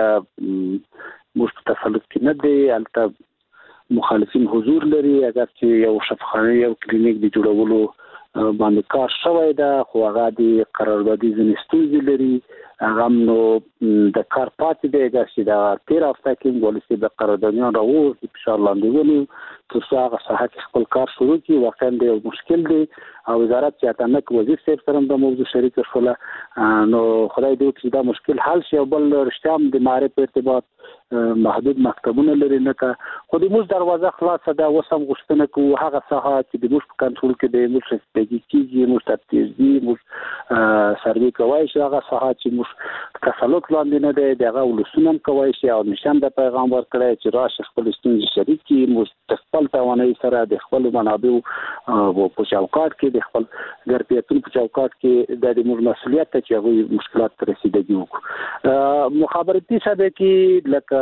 موږ په تسلط کې نه دی. هلته مخالفین حضور لري. اگر چې یو شفاخانه یو کلینیک د جوړولو باندې کار شوی ده خو هغه د قراردادي ځینې ستونزې لري. هغه نو د کار پاتې دی چې دا تیر هفته کې ولسی د قراردادیان راوړي ان شاء الله نیولې تر څو هغه صحت خپل کار شروع کړي. واقعا دی مشکل دی او وزارت چې اتنک وزیر صاحب سره د موضوع شریک شول نو خدای دې چې دا مشکل حل شي او بل رښتیا هم د معرفت ارتباط محدود مکتبونه لري نه کا خو د موږ دروازه خلاصه ده وسم غوښتنه کوو هغه ساحه چې د موږ په کنټرول کې دی موږ ستراتیژي موږ ترتیبي موږ سروي کوي چې هغه ساحه چې موږ تسلط لاندې نه دی دغه ولسونه کوي چې او نشان د پیغام ورکړی چې راشه خپل ستونزې شریک کی موږ خپل توانایي سره د خپل منابع او په چوکاټ کې د خپل ګرپیتون په چوکاټ کې د موږ مسؤلیت ته چې هغه مشکلات تر رسیدګي وکړو. مخابراتي شبکې کې لکه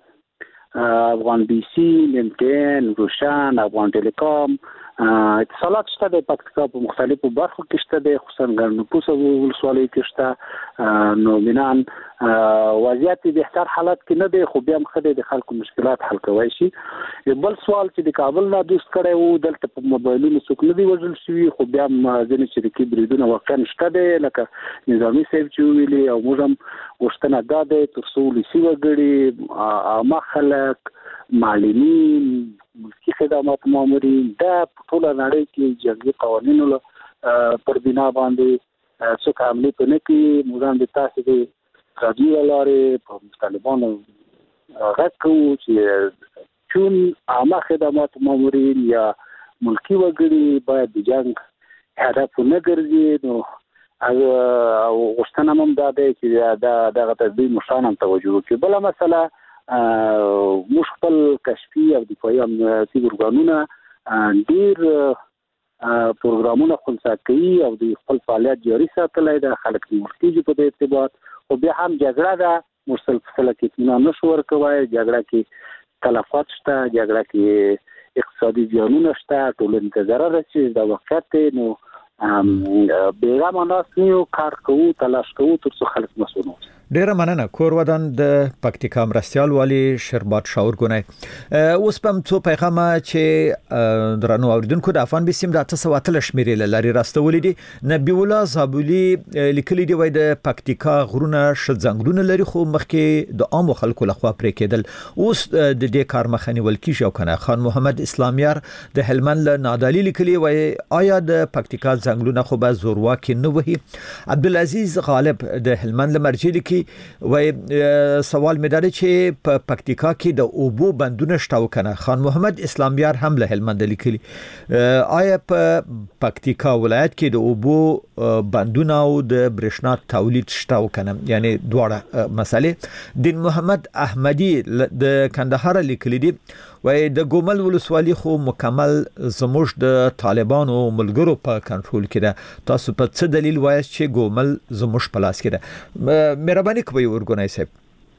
افغان بي سي، لینکن، روشن، افغان ټیلیکام اتصالات شته د پکتیکا په مختلفو برخو کې شته د خصوصا ګرنپوس ولسوالۍ کې شته نو بنان وضعیت د بهتر حالت کې نه دی خو بیا هم خدای د خلکو مشکلات حل کوي شي. بل سوال چې د کابل نه دوست کړي وو دلته په موبایلونو څوک نه دی وژل شوی خو بیا هم ځینې شرکي بریدونه واقعا شته دی لکه نظامي صاحب چې ویلي او موږ هم غوښتنه دا دی تر څو ولسي وګړي عامه خلک معلمین ملکی خدمات مامورین دا ټول نړۍ کې جنگي قوانینو پر بنا باندې څوک عملي پنه کې موږ د تاسو د رادیو لارې په طالبانو غږ چې چون عامه خدمات مامورین یا ملکی وګړي باید د جنگ هدف نه ګرځي نو او غوښتنه هم دا دی چې دا دغه تدبیر مشانم توجه وکړي. بل مسله موږ خپل کشفي او دفاعي امنیتي ارګانونه ډیر پروګرامونه خلاص کوي او د خپل فعالیت جاري ساتلای د خلک مرتجي په ارتباط او بیا هم جګړه ده مسلسله کې نه شو ورکوي جګړه کې تلفات شته جګړه کې اقتصادي زیانونه شته ټولنې ته ضرر رسېږي دا واقعیت نو بیغمه ناس نیو کار کوو تلاش کوو تر څو خلک مسؤل وي. ډیره مننه کور ودان د پکتیکا مرستيال والی شربات شاور ګونای اوس پم څو پیغام چې درنو اوریدونکو د افغان بسیم د تاسو وتل شمیرې لري راستولې دي نبی الله زابولی لیکلي دی وای د پکتیکا غرونه شځنګلونه لري خو مخکې د عام خلکو لخوا پرې کېدل اوس د دې کار مخنی ولکی شو کنه. خان محمد اسلامیار د هلمند نادالی لیکلي وای آیا د پکتیکا ځنګلونه خو به زورواکي نه وهي. عبدالعزيز غالب د هلمند لمرجي لیکي وای سوال مې دار چې په پکتیکا کې د اوبو بندونه شته وکنه. خان محمد اسلامیار هم له هلمند لیکلي آیا په پکتیکا ولایت کې د اوبو بندونه او د برېښنا تولید شته وکنه یعنی دواړه مسالې. دین محمد احمدی د کندهار لیکلي دي وای د ګومل ولسوالي خو مکمل زموږ د طالبانو ملګرو په کنټرول کې ده تاسو په څه دلیل وایي چې ګومل زموږ په لاس کې ده مهرباني کوئ ورګونای صاحب.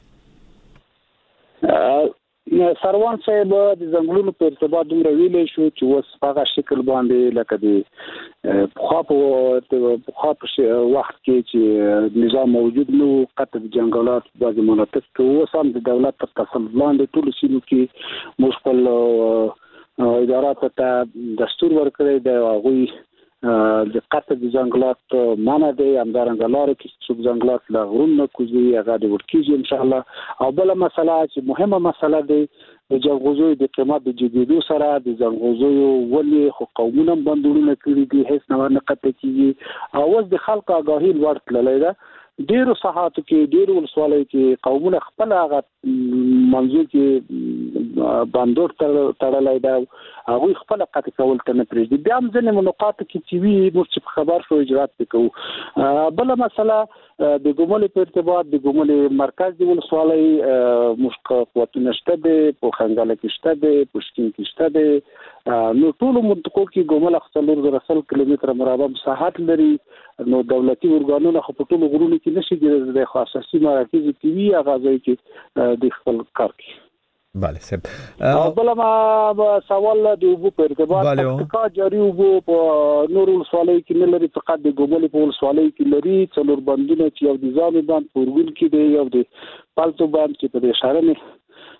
سروان صاحب د زنګلونو په ارتباط دومره ویلې شو چې اوس په هغه شکل باندې لکه د خو په خو په وخت کې چې نظام موجود نو قطع جنگلات بعض مناطق کې اوس هم د دولت تر تسلط لاندې ټول سیمو کې مشکل ادارات ته دستور ورکړی دی هغوی د قطع جنگلات مانه دی همدارنګه لارې کې څوک جنگلات له غرونو کوزي هغه د ورکیږي ان شاء الله. او بل مسله چې مهمه مسله دی د جنغوزوی د قیمت د جديدو سره د جنغوزوی ولې خو قومونه بندونه کړی دي هیڅ نه نه قطع کیږي او اوس د خلکو آگاهی ورتللی ده ډیرو صحاتو کې ډیرو ولسوالۍ کې قومونه خپل هغه منځو کې باندور تړلای دا هغه خپل قطع کول ته نه پرېږدي بیا هم ځینې نقاط کې چې وی موږ خبر شو اجرات وکړو. بل مسله د ګومل په ارتباط د ګومل مرکز دی ولسوالۍ مشق قوتونه شته دی په خنګاله کې شته دی پښتون کې شته دی نو ټول منطقو کې ګومل خپل رسل کیلومتر مربع مساحت لري نو دولتي ورګانونه خو په ټول غرونو کې نشي ګرځي د خاصه مراکز کې وی هغه چې د خپل کار کوي. بله صاحب بل ما سوال د اوبو په ارتباط پکتیکا جاری اوبو په نور ولسوالۍ کې نه لري فقط د ګومل په ولسوالۍ کې لري څلور بندونه چې یو د ځامي باند پورګل کې دی یو د پالتو باند چې په اشاره نه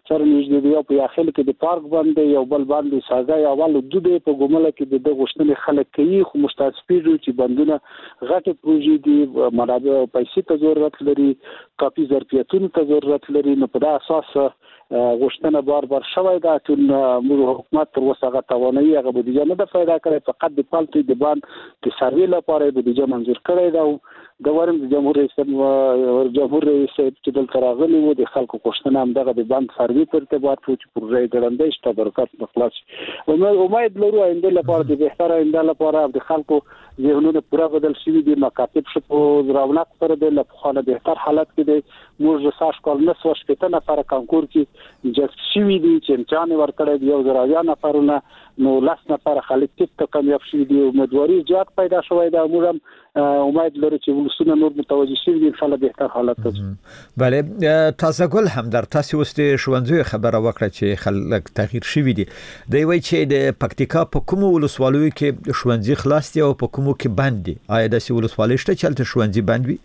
سره نږدې یو په یاخل کې د پارک باندې یو بل باندې سازا یا ول دوی په ګومله کې د غشتنې خلک کوي خو مستثفیدو چې بندونه غټه پروژې دي منابع پیسې ته ضرورت لري کافي ظرفیتونو ته ضرورت لري نو په اساس غشتنه بار بار شوی دا چې موږ حکومت تر اوسه غا توانایي هغه بودیجه نه د پیدا کړې فقط د پالتي د باندې د سروي لپاره بودیجه منظور کړی دا د ورم د جمهور رئیس جمهور رئیس چې دلته راغلی وو د خلکو کوښتنه هم دغه د باند سروي په ارتباط وو چې پروژې ګړندې شته برکت مخلص او امید لرو آینده لپاره د بهتر آینده لپاره د خلکو ذهنونه پوره بدل شي د مکاتب شپو رونق سره د لپاره بهتر حالت کې د موږ ساش کول نه سوش کته نفر کانکور کې جست شي دي چې امتحان ورکړی دی او زراویا نفرونه نو لاس نفر خلک ته کامیاب شي دي امیدواري زیات پیدا شوی دا موږ هم امید لرو چې ولسونه نور متوجه شي دي ان شاء الله بهتر حالت ته بله تاسو ګل هم در تاسو واست شوندوی خبره وکړه چې خلک تغییر شوی دي دی وای چې د پکتیکا په کوم ولسوالۍ کې شوندې خلاص دي او په کومو کې بند دي آیا د ولسوالۍ شته چې تل شوندې بند وي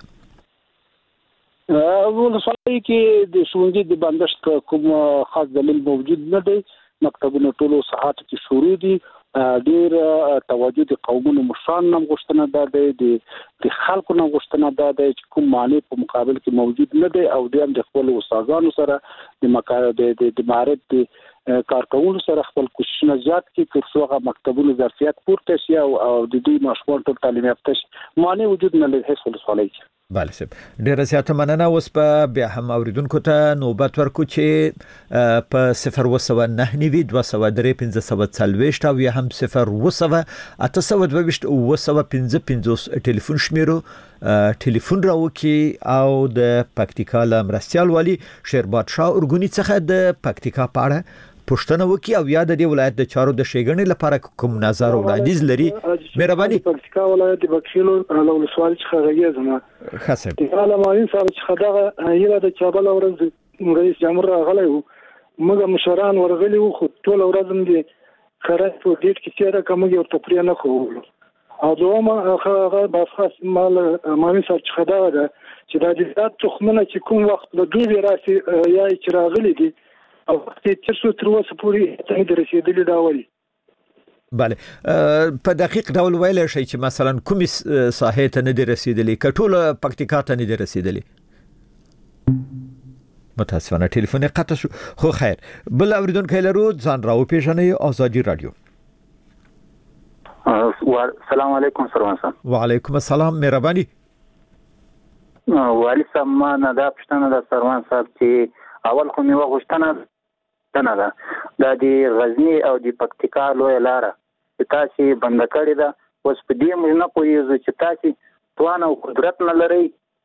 ولسوالۍ کې د شوندې د بندشت کوم خاص دلیل موجود نه دی مکتبونه ټولو ساعت کې شروع دي ډیر توجه د قومونو مشران نم غوښتنه ده د خلکو نم غوښتنه ده چې کوم معنی په مقابل کې موجود نه دی او د هم د خپل استادانو سره د مقاله د معرض د کارکونکو سره خپل کوششونه زیات کړي تر څو هغه مکتبونو ظرفیت پورته شي او د دوی ماشومان ټول تعلیم یافته شي معنی وجود نه لري هیڅ ولسوالۍ بله سب ډیره زیاته مننه اوس په بیا هم اوریدونکو ته نوبت ورکو چې په صفر وسوه نه نوي دوه سوه درې پنځه سوه څلوېښت او یا هم صفر وسوه اته سوه دوه ویشت اوه سوه پنځه پنځوس ټلیفون شمیرو ټلیفون راوکي او د پکتیکا له مرستیال والی شیرباد شاه ارګونی څخه د پکتیکا په اړه پښتنه وکي او یا د دې ولایت د چارو د شېګنې لپاره کوم نظر وړاندیز لري مهرباني پکتیکا ولایت د بکشلو له ولسوالۍ څخه راغی زما خاصه د علماء صاحب چې خدغه یره د چابل ورځ رئیس جمهور راغلی وو موږ مشران ورغلی وو خو ټول ورځ دې خرج په دې کې چې راکمه یو تفریح نه کوو او دوما هغه د خاص مال مامي صاحب چې خدغه ده چې د دې تخمنه چې کوم وخت له دوی راسي یا چې راغلی دي او چې څو تر اوسه پورې ته د رسیدلې دا وایي بله په دقیق ډول ویل شي چې مثلا کومې ساحې ته نه دی رسیدلې کټوله پکتیکا ته نه دی رسیدلې متاسفانه ټلیفون قطع شو خو خیر بل اوریدونکو لرو ځان راو پیژنې آزادي رادیو السلام علیکم سروان صاحب وعلیکم السلام مهرباني والی صاحب ما نه دا پښتنه د سروان صاحب چې اول خو مې وغوښتنه نه ده د غزنی او د پکتیکا لوی لاره چې تاسو بند کړی دا اوس په دې موږ نه پوهیږو چې تاسو توان او قدرت نه لري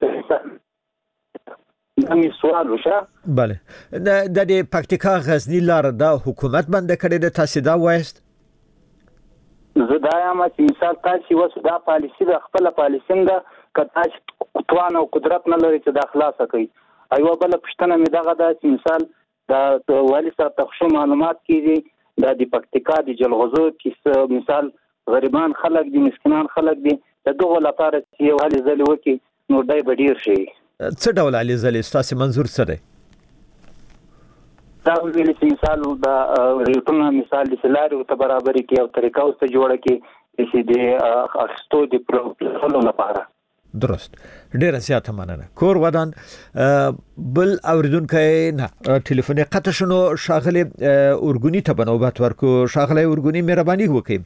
نمی سوال وشه بله د د پکتیکا غزنی لاره دا حکومت بند کړی د تاسو دا وایست زه دا یم چې مثال تاسو وسو دا پالیسی د خپل پالیسی ده کته توان او قدرت نه لري چې دا خلاصه کوي ایو بل پښتنه مې دغه د مثال د والی صاحب تخشو معلومات کیږي د پکتیکا د جلغوزو کې مثال غریبان خلک دي مسکینان خلک دي دغه لپاره چې یو حل زلی وکي نو دای بدیر شي څه ډول علي زلی تاسو منظور څه دی دا ویل چې مثال د ریټونه مثال د سلاري او برابرۍ کې او طریقه اوس ته جوړه کې چې د اخستو د پروګرام لپاره درست ډیره زیاته مننه کور ودان بل اوریدونکو نه ټلیفون قطع شنو شاغله اورګونی ته بنوبت ورکو شاغله اورګونی مهرباني وکړئ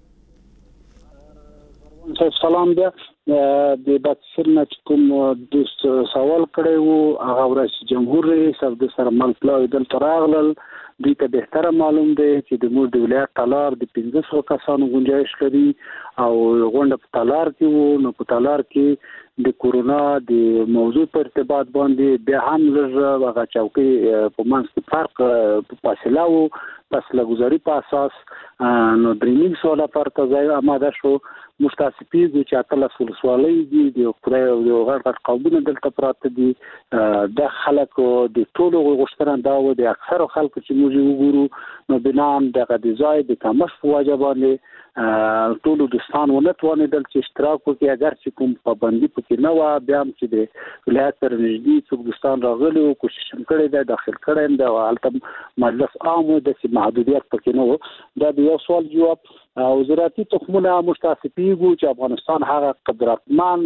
سلام ده د بکسرنا کوم دوست سوال کړی وو هغه ورس جمهور رئیس او د سره ملکلاوی دل تراغلل دوی ته بهتره معلوم دی چې د مور د ولایت تالار د پنځه سوه کسانو گنجائش لري او غونډه په تالار کې وو نو په تالار کې د کورونا د موضوع په ارتباط باندې بیا هم لږ هغه چوکۍ په منځ کې فرق په فاصله وو پس لګوزاري په اساس نو درېنیم سواله پرته ځای آماده شو مستاسفي چې اتل سولسوالۍ دي د خدای او غړ غړ قومونه دلته پراته دي د خلکو د ټولو غوښتنه دا و د اکثر خلکو چې موږ وګورو نو بنام دغه د ځای د کمښت په وجه باندې ټول دوستان ونتوانېدل چې اشتراک وکړي، اگر چې کوم پابندي پکې نه و، بیا هم چې د ولایت سره نږدې څوک دوستان راغلي او کوشش هم کړی دی داخل کړی دی او هلته مجلس عام و، داسې محدودیت پکې نه و. دا د یو سوال جواب. او زراعتي تخمونه موږ تاسې پوهېږو چې افغانستان هغه قدرتمن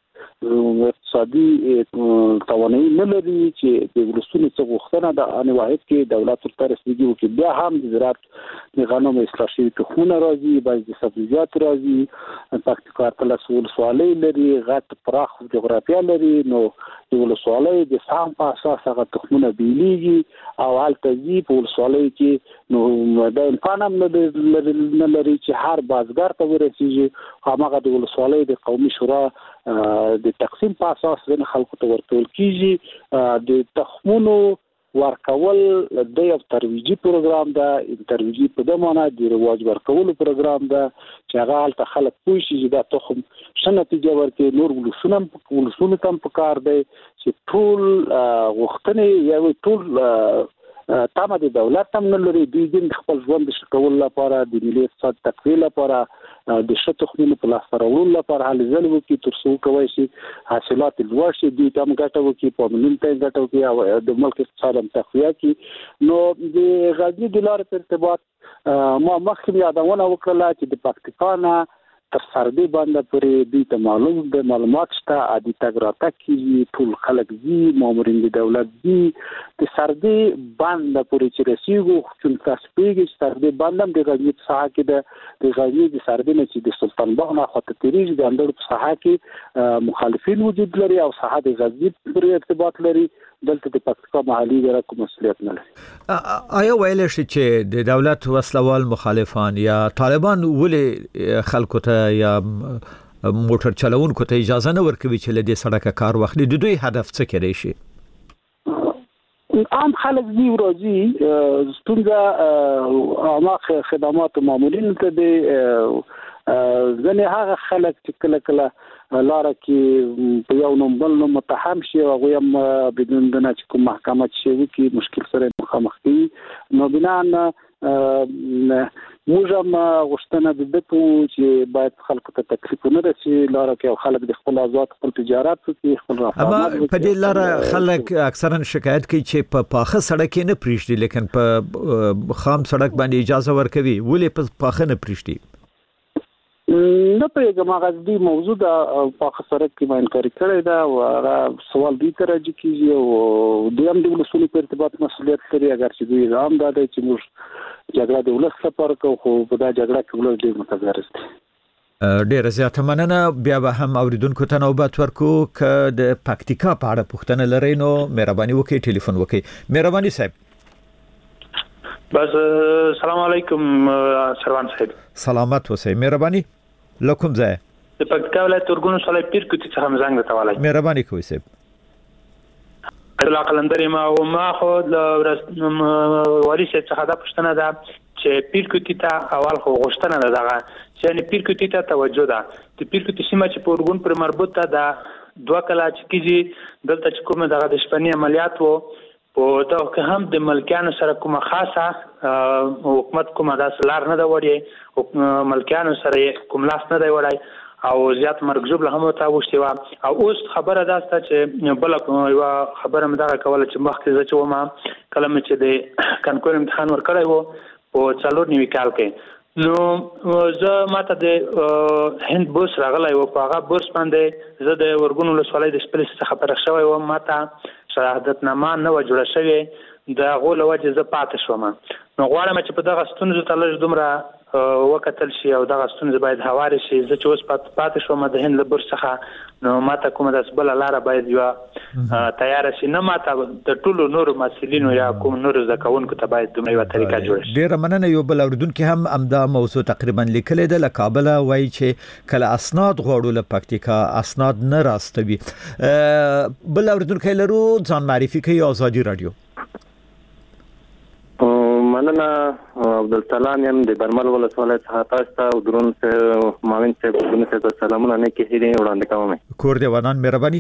اقتصادي توانایي نه لري چې د ولسونو څخه غوښتنه د ان واحد کې دولت ورته رسیدګي وکړي. بیا هم د زراعت د غنمو اصلاح شوي تخمونه راځي، بعض د سبزیجات راځي، پکتیکا اتلس ولسوالۍ لري، غټ پراخ جغرافیه لري، نو د ولسوالۍ د سهم په اساس هغه تخمونه بیلیږي او هلته ځي په ولسوالۍ کې، نو د امکان هم نه لري چې هر بازګر ته ورسیږي. هماغه د ولسوالۍ د قومي شورا د تقسیم په اساس د خلکو ته ورکول کیږي. د تخمونو ورکول د یو ترویجي پروګرام ده، ترویجي په د معنا د رواج ورکولو پروګرام ده چې هغه هلته خلک پوه شي چې دا تخم ښه نتیجه ورکوي. نور ولسونه ولسونو ته هم پکار دی چې ټول غوښتنې یا ټول تمه د دولت هم نه لري، دوی د خپل ژوند د ښه کولو لپاره، د ملي اقتصاد تقویې لپاره، د ښه تخمونو په لاسته راوړلو لپاره هلې ځلې وکړي تر څو وکولی شي حاصلات لوړ شي، دوی ته هم ګټه وکړي، پاملونو ته یې ګټه وکړي او د ملک اقتصاد هم تقویه کړي. نو د غزني د لارې په ارتباط ما مخکې یادونه وکړله چې د پکتیکا نه تر سردي بنده پورې دوی ته معلوم د معلومات شته، عادي تګ راتګ کېږي، ټول خلک ځي، مامورین د دولت ځي. د سردي بنده پورې چې رسېږو، چون تاسو پوهېږئ چې سردي بند هم د غزني په ساحه کې ده، د غزني د سردي نه چې د سلطان باغ نه خواته تېرېږي د اندړو په ساحه کې مخالفین وجود لري او ساحه د غزني پورې ارتباط لري. دلته د پکتیکا محلي اداره کوم مسؤلیت نه لري. آیا ویلی شي چې د دولت وسلوال مخالفان یا طالبان ولې خلکو ته یا موټر چلوونکو ته اجازه نه ورکوي چې له دې سړکه کار واخلي؟ د دوی هدف څه کېدای شي؟ عام خلک دي ورځي ستونزه عامه خدمات مامورین ته دي. ځنې هغه خلک چې کله کله لاره کې په یو نوم بل نوم متهم شي او هغوی هم بدون د نه چې کوم محکمه چې شوي کې مشکل سره مخامخ کوي. نو بنان موږ هم غوښتنه د ده کوو چې باید خلکو ته تکلیف ونه رسي لاره کې او خلک د خپل آزاد خپل تجارت وکړي، خپل رفاه. اما په دې لاره خلک اکثرا شکایت کوي چې په پاخه سړک کې نه پریږدي، لیکن په خام سړک باندې اجازه ورکوي. ولې په پاخه نه پریږدي؟ نه پوهېږم، هغه دې موضوع د پاخه سړک کې ما انکاري کړی ده او هغه سوال دوی ته راجع کېږي او دوی هم د ولسونو په ارتباط مسؤلیت لري. اگر چې دوی هم دا دی چې موږ جګړه د ولس لپاره کوو، خو په دا جګړه کې ولس ډېر متضرر دی. ډېره زیاته مننه. بیا به هم اوریدونکو ته نوبت ورکو که د پکتیکا په اړه پوښتنه لرئ نو مهرباني وکړئ ټلیفون وکړئ. مهرباني صاحب. بس سلام علیکم سروان صاحب. سلامت اوسئ. مهرباني لکم ځای د پکتیکا ولایت ورګونو سالای پیر کوټی څخه مزنګ ته والای. مهرباني کوئ صاحب. الله قلندر ما او ما خو د والی څخه دا پښتنه ده چې پیر کوټی ته اول خو غوښتنه ده دغه چې پیر کوټی ته توجه ده. د پیر کوټی سیمه چې په ورګون پر مربوط ده د دوه کلا چې کیږي دلته چې کومه دغه د شپنی عملیات وو په دا که هم د ملکیانو سره کومه خاصه حکومت کومه داسې لار نه ده وړې او ملکیانو سره کوم لاس نه دی وړی او زیات مرګ ژوبله هم ورته اوښتې وه. او اوس خبره دا سته چې بله یوه خبره مې دغه کوله چې مخکې زه چې وم کله مې چې د کنکور امتحان ورکړی و په څلور نوي کال کې، نو زه ماته د هند بورس راغلی و. په هغه بورس باندې زه د ورګون ولسوالۍ د شپلې څخه فارغ شوی وم، ماته شهادتنامه نه وه جوړه شوې، د هغو له وجې زه پاتې شوم. نو غواړم چې په دغه ستونزو ته لږ دومره وکتل شي او دغه ستونزې باید هوارې شي. زه چې اوس پاتې شوم د هند له بورس څخه، نو ماته کومه داسې بله لاره باید یوه تیاره شي، نه ماته د ټولو نورو محصلینو یا کوم نورو زده کوونکو ته باید دومره یوه طریقه جوړه شي. ډېره مننه. یو بل اورېدونکي هم همدا موضوع تقریبا لیکلې ده له کابله، وایي چې کله اسناد غواړو له پکتیکا اسناد نه راستوي. بل اورېدونکی لرو، ځان معرفي کوي. ازادي راډیو. مننه. عبدالسلام یم د برمل ولسوالۍ څخه تاسو ته او درون صاحب ماوین صاحب درون صاحب سلامونه نه کېږي وړاندې کوم. کور دی ودان. مهرباني.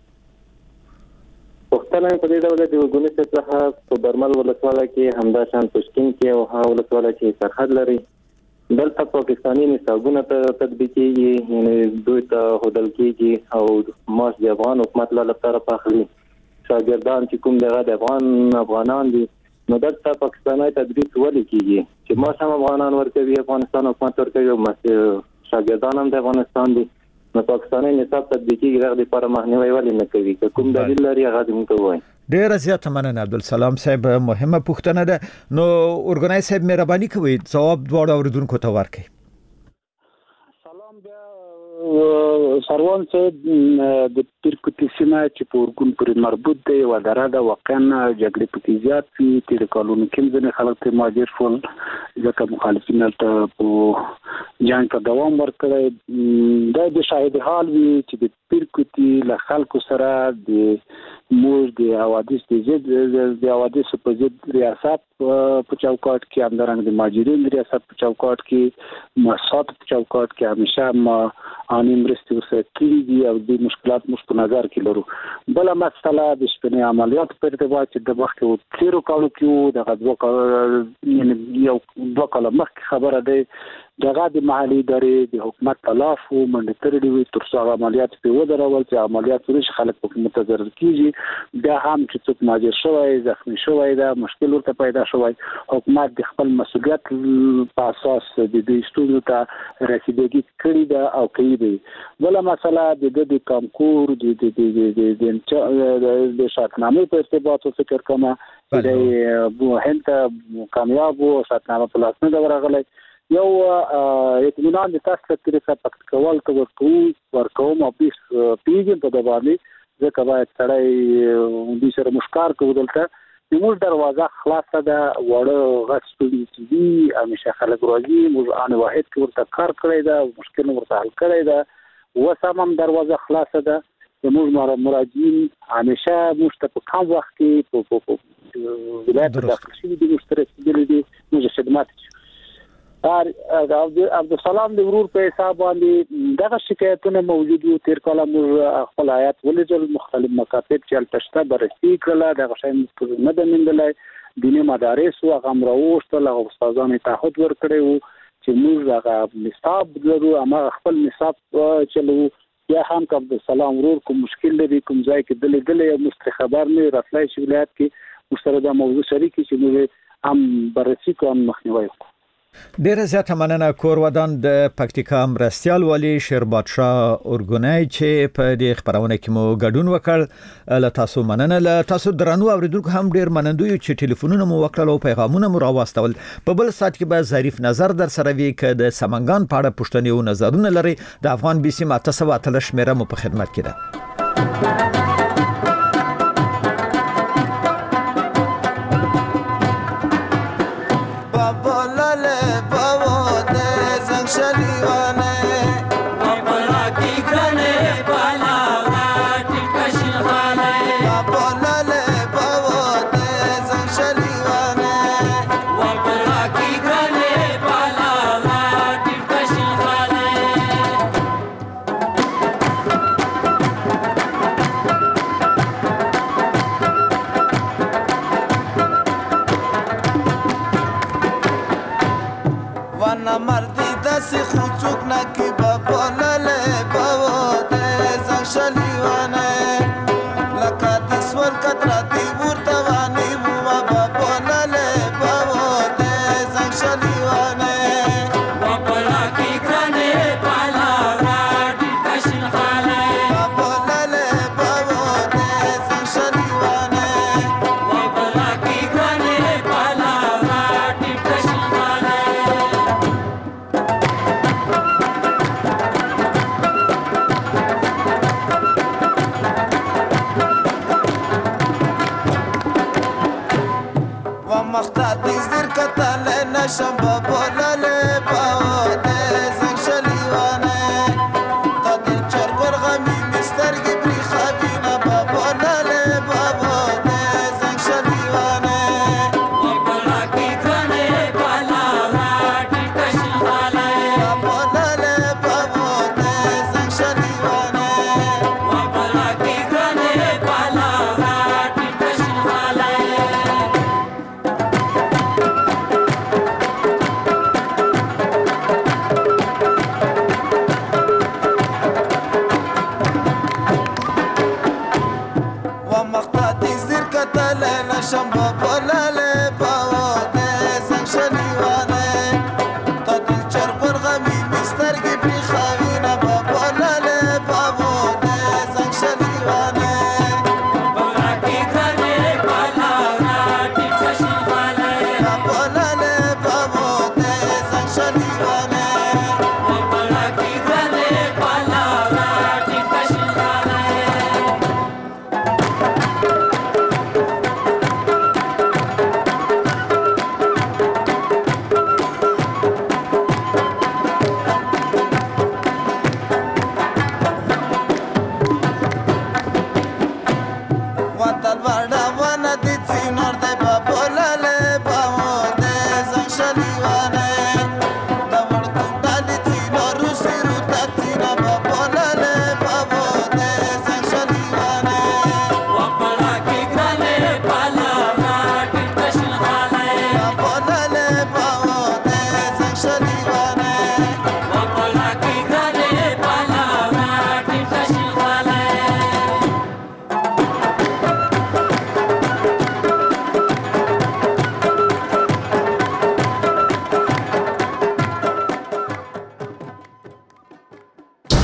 پښتنه په دې ډول د ورګونو څخه په برمل ولسوالۍ کې همدا شان پښتون کې او ها ولسوالۍ چې سرحد لري دلته پاکستاني نصابونه تطبیقېږي، یعنې دوی ته ښودل کېږي او معاش د افغان حکومت له طرفه اخلي. شاګردان چې کوم دغه د افغان افغانان دي، نو دلته پاکستاني تدریس ولې کېږي چې معاش هم افغانان ورکوي، افغانستان حکومت ورکوي او شاګردان هم د افغانستان دي، نو پاکستاني نصاب تطبیقېږي. دغه لپاره مخنیوی ولې نه کوي؟ که کوم دلیل لري هغه دې موږ ته ووایي. ډیره زیاته مننه عبدالسلام صاحب، مهمه پوښتنه ده. نو اورګنایز صاحب مهرباني کوئ ځواب دواړو اوریدونکو ته ورکړئ. سروان صاحب د پیرکوټي سیمه چې په اورګون پورې مربوط دی و دره ده، واقعا جګړې پکې زیات دي. تېرو کلونو کې ځینې خلک ته مهاجر شول ځکه مخالفین ته په جنګ ته دوام ورکړی. دا د شاهد حال وي چې د پیرکوټي له خلکو سره د موږ د حوادث د ضد د حوادث په ضد ریاست په چوکاټ کې، همدارنګه د مهاجرین ریاست په چوکاټ کې، مؤسسات په چوکاټ کې همیشه اني مرستې ورسره کړي دي او د مشکلات موږ په نظر کې لرو. بله مسله د شپنې عملیات په ارتباط چې د وخت کې تیرو کالو کې دغه دوه کال یعنی یو دوه کال مخکې خبره ده، دغه د محلي ادارې د حکومت تلاف او منډه ترې وي تر څو عملیات په ودرول چې عملیات ورش خلک په متضرر کیږي. بیا هم چې څوک ماجر شوی زخمی شوی دا مشکل ورته پیدا شوی، حکومت د خپل مسؤلیت په اساس د دې ستونزو ته رسیدګي کړې ده او کوي دی. بله مسله د د کانکور د د د د د شرطنامې په ارتباط فکر کوم چې د هند کامیاب او شرطنامه په لاس نه دا ورغلی. یو اطمینان د تاسو په طریقه پکت کول ته ورکو ورکوم او بیس پیږم په د باندې ځکه باید سړی د سره مشکار کوو. دلته موږ دروازه خلاصه ده، وړه غټ ستونزې دي، همیشه خلک راځي، موږ ان واحد کې ورته کار کړی ده، مشکل ورته حل کړی ده، اوس هم دروازه خلاصه ده. موږ مراجعین همیشه موږ ته په کم وخت کې په ولایت داخل شوي دي، موږ ته رسېدلي دي، موږ خدمات عبدالسلام د ورور په حساب باندې دغه شکایتونه موجود وو. تیر کال موږ خپل آیات ولیدل، مختلف مکاتب چې التشته بررسي کړله، دغه شی موږ نه ده موندلی. دیني مدارس و هغه هم راوغوښتل، هغه استادانو تعهد ورکړی و چې موږ هغه نصاب لرو، هماغه خپل نصاب چلو. یا هم که عبدالسلام ورور کوم مشکل لري کوم ځای کې دلې دلې یا مست خبر نه راتلای شي ولایت کې موږ سره دا موضوع شریک چې موږ هم بررسي کوو هم مخنیوی وکړو. ډیره زیاته مننه. کور ودان د پکتیکا مرستیال والی شیرباد شاه اورګونای چې په دې خبرونه کې مو ګډون وکړ. له تاسو مننه. له تاسو درنو اوریدونکو هم ډیر منندوی چې ټلیفونونه مو وکړل او پیغامونه مو راوستل. په بل سات کې به ظریف نظر در سره وی ک د سمنګان په اړه پوښتنې او نظرونه لري. د افغان بي سي ماته سو اتل شمیره مو په خدمت کې ده. somebody